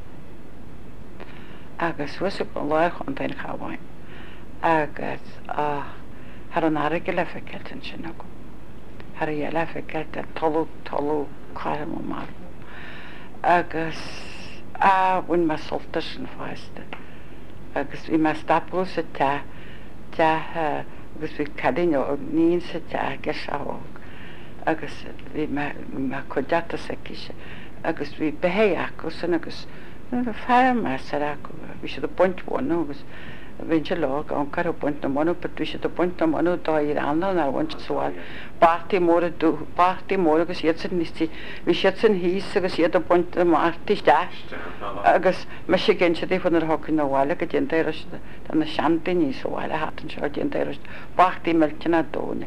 Agus fu an leir chutain chaáin. Agus har an aige le feceilt an sin go. Har a dhéile feceilt a talú talú chaim ó mar. Agus a bhain me solta sin fáiste. Agus bhí me stapú sa te te agus bhí cadine ó níon sa te ge seág. Agus bhí me chuideata sa ciise agus bhí behé acu san agus fear mar acu bhí sé do point bhna agus bhín se lá an car point na manú, but bhí sé do point na manú dá í anna na bhaint sáil bátí mór dú bátí mór agus iad san níos bhí siad san híos agus iad do point na mátí deist agus me sé gin sé fan ar hocain na bháile go dionanta an na seanta níos bháile hatan seo dionanta bátí meiltin na dóna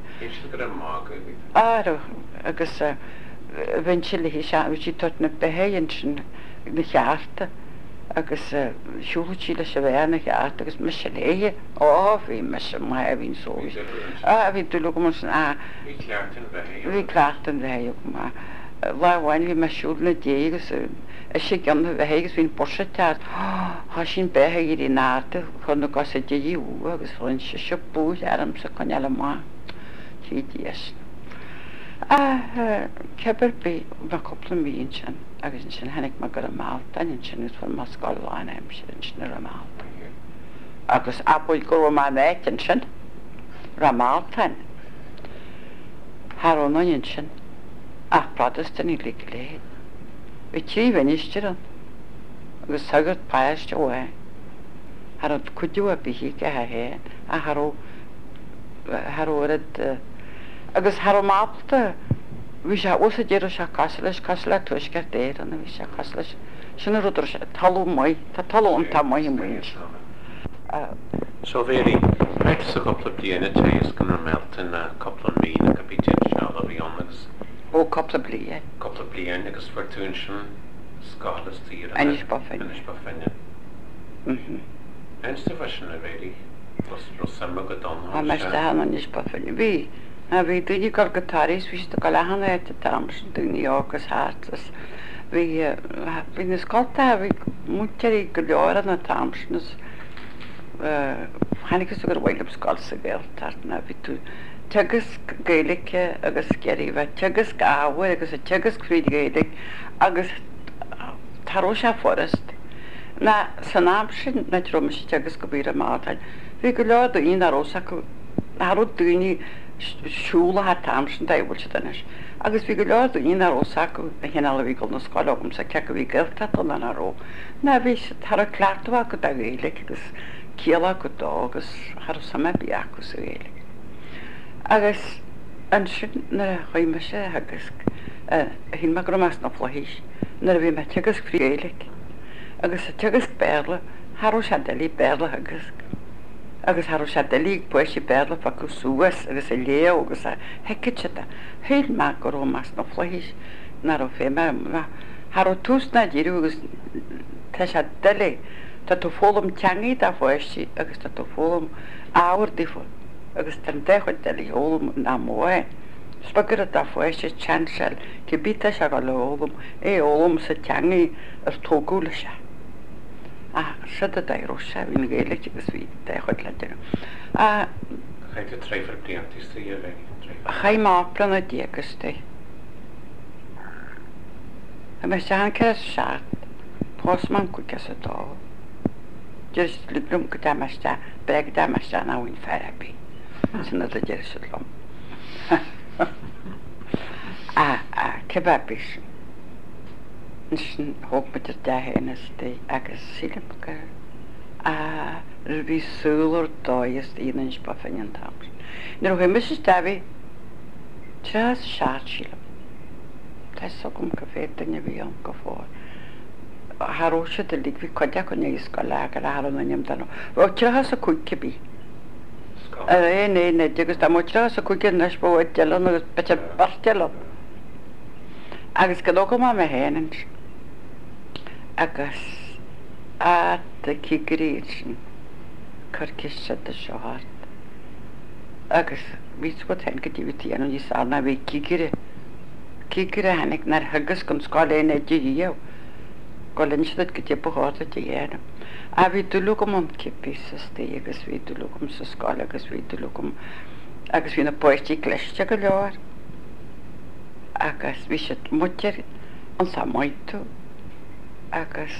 áú agus bhain se le hí bhí sí tot na behéann sin na chearta agus siúlatí le se bhéna cheart agus me se léhe á bhí me se mai a bhín sóis a bhí tú go san a bhí cleachtan bhé má bhhain bhí me siúl na dégus a sé gan bheithégus hín borsa teart há sin bethe í í náta chun na gas a déú agus chuinn se se bú armm sa chuine le má sí días. Cebar bí me coppla míon sin agus sin henig me go a máta in sin út fan mas gáháin im sin sin a máta. Agus abúil go má méin sin ra mátain. Harrónaon sin ach pradastan í lí léad. I tí bhainistear an agus sagad páiste óhain. Har an cuidiú a bihí go a héin a haró haróad agus har máta bhí se os a déidir se cai leis cai le tuisce déir anna bhí se cai leis sinna ruidir se talú mai tá talún tá mai muin. So bhéí ag sa coppla bliana tééis gan ar melta na coppla mí na capítí se a bhí annagus ó coppla blian. Coppla blian agus fortún sin scálas tír Anis ba féin. Anis ba féin. Mhm. Einsta bhe sin a bhéí ros sama go don. A me sta anis ba féin. Bhí a bhí duine go gotáéis bhí do go lehanana éte dams duine águs hátas. Bhí hí na scáilta bhí muteí go leir na tamsnas chanicgus gur bhhailm sáil sa ggéiltarna bhí tú tegus géalacha agus geirí bheith tegus gáhfuir agus a tegus chríd géalaigh agus taró se forrast. Na san náam sin na trom sé tegus go bíra mátain. Bhí go leir do on arósa Harú duine siúla ha tamsin daihil se danis. Agus bhí go leir do on arósaú a chéanala bhí go na sáilm sa ce go bhí ggéilta an aró. Na bhí tar a cleartha go da bhéile agus céala go dá agus Har sama bí acu sa bhéile. Agus an sin na chuime sé agus hí me go meas na flahéis na bhí me tegus fríéala agus a tegus béla Harú se delí béla agus agus Harú se delí buisi béla fa go suasas agus a léo agus a heiceite héad me go meas na flahéis na ó fé me Harú tús na ddíú agus te se delé Tá tú fólam teangaí a bhhaisi agus tá tú fólam áhar dífa agus tan dechuid delí ólam na móin. Spagur a bhhaisi teansel go bíta se go leolalam é ólam sa teangaí ar tógúla se. A si a déró se hín géile agus bhí dechuid le deire. Chaid go tréfar blianttí a bheith. Chaid máplan a díagus té. A me se an ce seaart pásman chuice a dá. Just lugrum go dameiste beg dameiste ná bhain ferrapí sinna a deir se lom. A cebabis sin hópaidir dehénas dé agus sílimgur a bhí súlar dáas íons ba féin an tam. Nar chu mis dabhí tre seaart sílam. Tá so gom go fé daine bhí an go fáil. Haró se de lí hí coide go níos go le ar anim dan. Bh tre a chuice bí. é né agus tá mutre a chuice nes bh delan agus bete bartelan. Agus go go má me héan agus a de cigurí sin chuciiste de seohart. Agus ví go hen go dtíhtí an ní sána bhí cigire. Cigire hanig nar thugus gon sáléna dííh. Go linsead go dtí bháta dhéanam. A bhí dúla go an cipí sa tí agus bhí dúlagum sa sáil agus bhí dúlagum agus bhí na poisttí cléiste go leir. Agus bhí sé muteir an sa maidú agus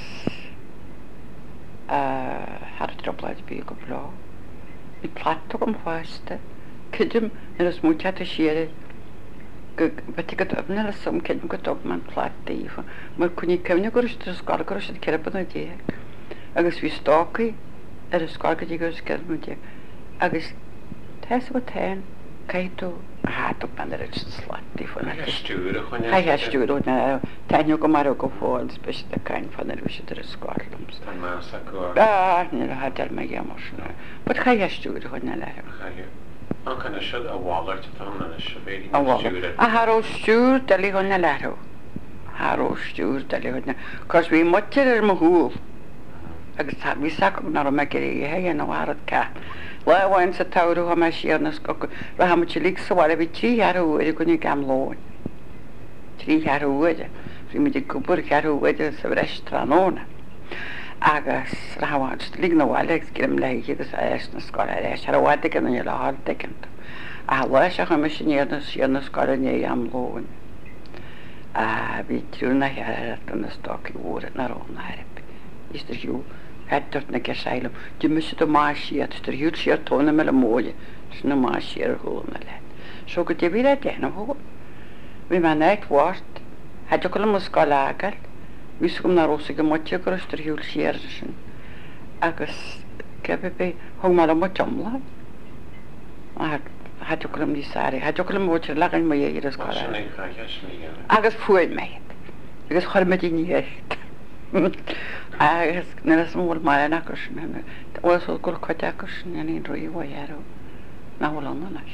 Har droblaid bí go blá. Bhí platta gom fáiste, Cuidim ar as múteat a siad beti go dobna le som cyn go dob man plat daif. Mae'r cwni cefnio gwrs dy ysgol gwrs yd cerabod o dieg. Agus fi stoci yr ysgol gyda gwrs cerabod o dieg. Agus tes o ten caetw a hadw pan yr ysgol slat daif. Hai stŵr o chwnia. Hai ha stŵr o na tenio go mar o go ffôl sbys dy cain fan yr ysgol yr ysgol. Tan mas a gwr. Ah, nid o hadal mae i amor. Bod hai ha stŵr o chwnia le. An can siad a bháir tan na sibéí a haró stúr dalí honna leró haró stúr dalí honna cos bhí mutir ar mo húl agus bhí sac nar me í he an bhharad ce lehhain sa taú ha me siarnas go ra ha lí saháil bhí tríhearúide gonne gam láin tríhearúide hí mu gobur chearúide sa bhreistranóna agus rahain lí nóháile gim leiche agus éis na scoil éis ar bhhaide gan le hádecint a leis a chu me sinnéarna síarna scoilné am láin a bhí trúna hear an na stoci úra na rónhairip Istar hiú headart na gesailm du mu do má siad tar hiúd siar tóna me le móide na má siar húna le so go dé bhí a déanam hó bhí me neit bhhart heidir go le mu scoil agal Vís gom na rosa go moite go tar hiúil siar sin agus cebe be hong mar mo tomla a had go ní sari had go mótir lagan mai ir as agus fuid me agus choir me ní echt agus na mór mai na go was go coite go ní roií bhhéarú na bhlan na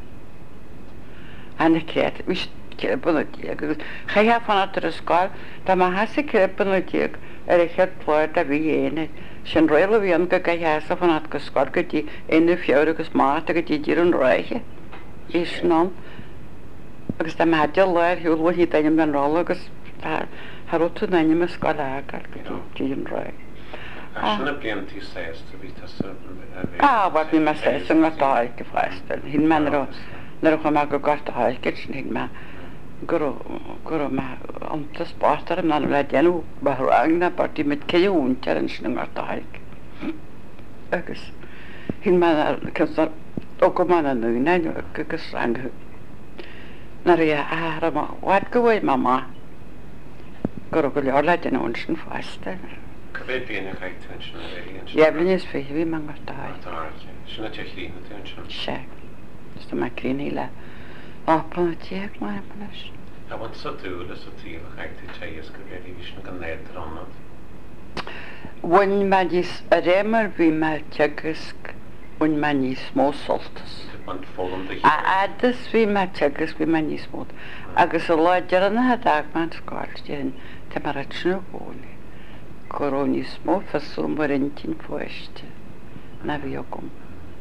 Anna créat vis bunatí agus chaá fanna ar a sáil Tá má hasa ce bunatí ar a cheadpláir a bhí héine sin réile bhíon go gaheasa fanna go sáil go dtí inú fior agus má a go dtí an ráithe ís ná agus tá maidir leir hiúil hí daine an rála agus Harú tú naine me sáil agar go dtí an ráid. Sinna bliantí sésta bhí Á bhar bhí me sé an gatáid go fáistal hín me nar chu me go garta hailgeid sin hí me gur me antas spátar am ná le déanú barangna partí mit ceúntear an sin garta haig. Agus hín me ó go man an nuine agus rangú. Nar í a bhaid go bhfuid má gur go leor le déanún sin fáistal. Cybé bíana chaitún sin a Jeblin is fé bhí man garta haig. Sinna te chlína tún sin. Se. Sto me clíní le ápan tíag mai manis. A bhain sa dúla sa tíla chaitú téas go bhéí bhís na gan néad annad. Bhain me níos a rémar bhí me teagas bhain me níos mó soltas. A adas bhí me teagas bhí me níos mód. Agus a láidir an na dag man sáil déan te mar a tnú bhóna. Goró níos mó fasú mar intín fóiste na bhí gom.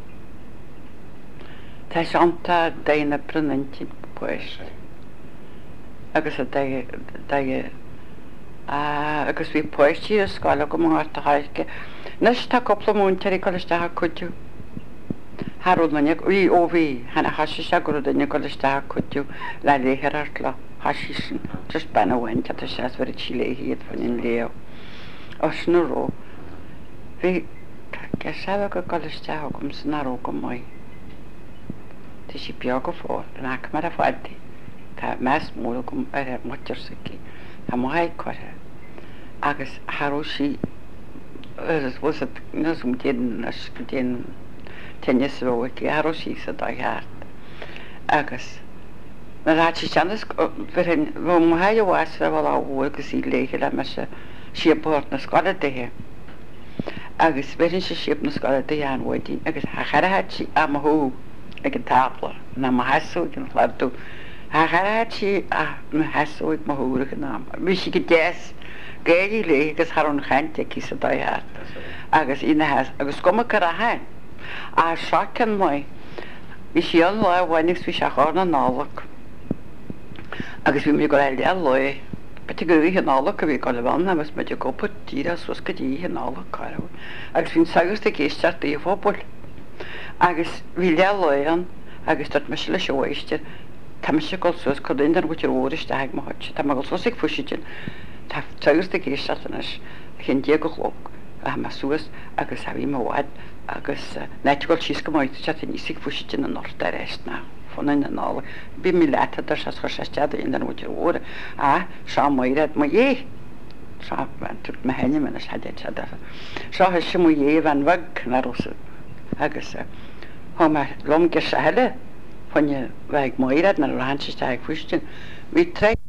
Tá seanta daine brunantin pois. Agus a daige agus bhí poisí a sála go máta haike. Nes tá coppla múntarí goiste ha cuiú. Harú na í ó bhí hena hasisi se go daine goiste ha cuiú le léhéart le hasí sin just ben bhain a sé ver Chile hiad fan in leo. Os na ró hí ge se go goiste gom san naró go mai. Tá sí beag go fór an ac mar a fáiltí Tá meas móla gom ar mutir sací Tá mhaid chuire agus Harú sí was nasm déan go déan tennis bhhailtí Harú sí sa dáheart agus narátí seannas bhfuin bh haid bhhaas a bhil áhua agus í léige le me se siabpát na scoile dathe agus bherin se siab na scoile dathe an bhhaidí agus a charathe sí am thú ag an tápla na má hasúid an chladú a charatí a na hasúid má thuúra an ná. Bhí si go déas géirí lé agus Harún chainte cí sa dáheart agus ina has agus goma go a hain a seachan mai bhí si an lá bhhainnigs bhí seachá na nálach agus bhí mé go le le Beti go bhí an nála go bhí go le bhana agus me gopa tíra sus go dtí an nála carú agus bhín sagus de géisteart í fóbal. Agus bhí lean agus dat me se le seoiste Tá me se go sus chu inar bute óiriste ag má háte, Tá go sosig fuisitin Tá tugus de géisteartanas chin dé go chlog a me suas agus a bhí máhaid agus neit goil síos go máid te níosig fuisitin an norta réist ná chun in ná bí mí leta dar se chuistead in an úidir óra a seá maiad mu dhé tu me henne me heide Seo si mu dhé an bhag na Rosa agus há me lom ge se heile chunne bheith maiad na ráinte ag fuistin hí tre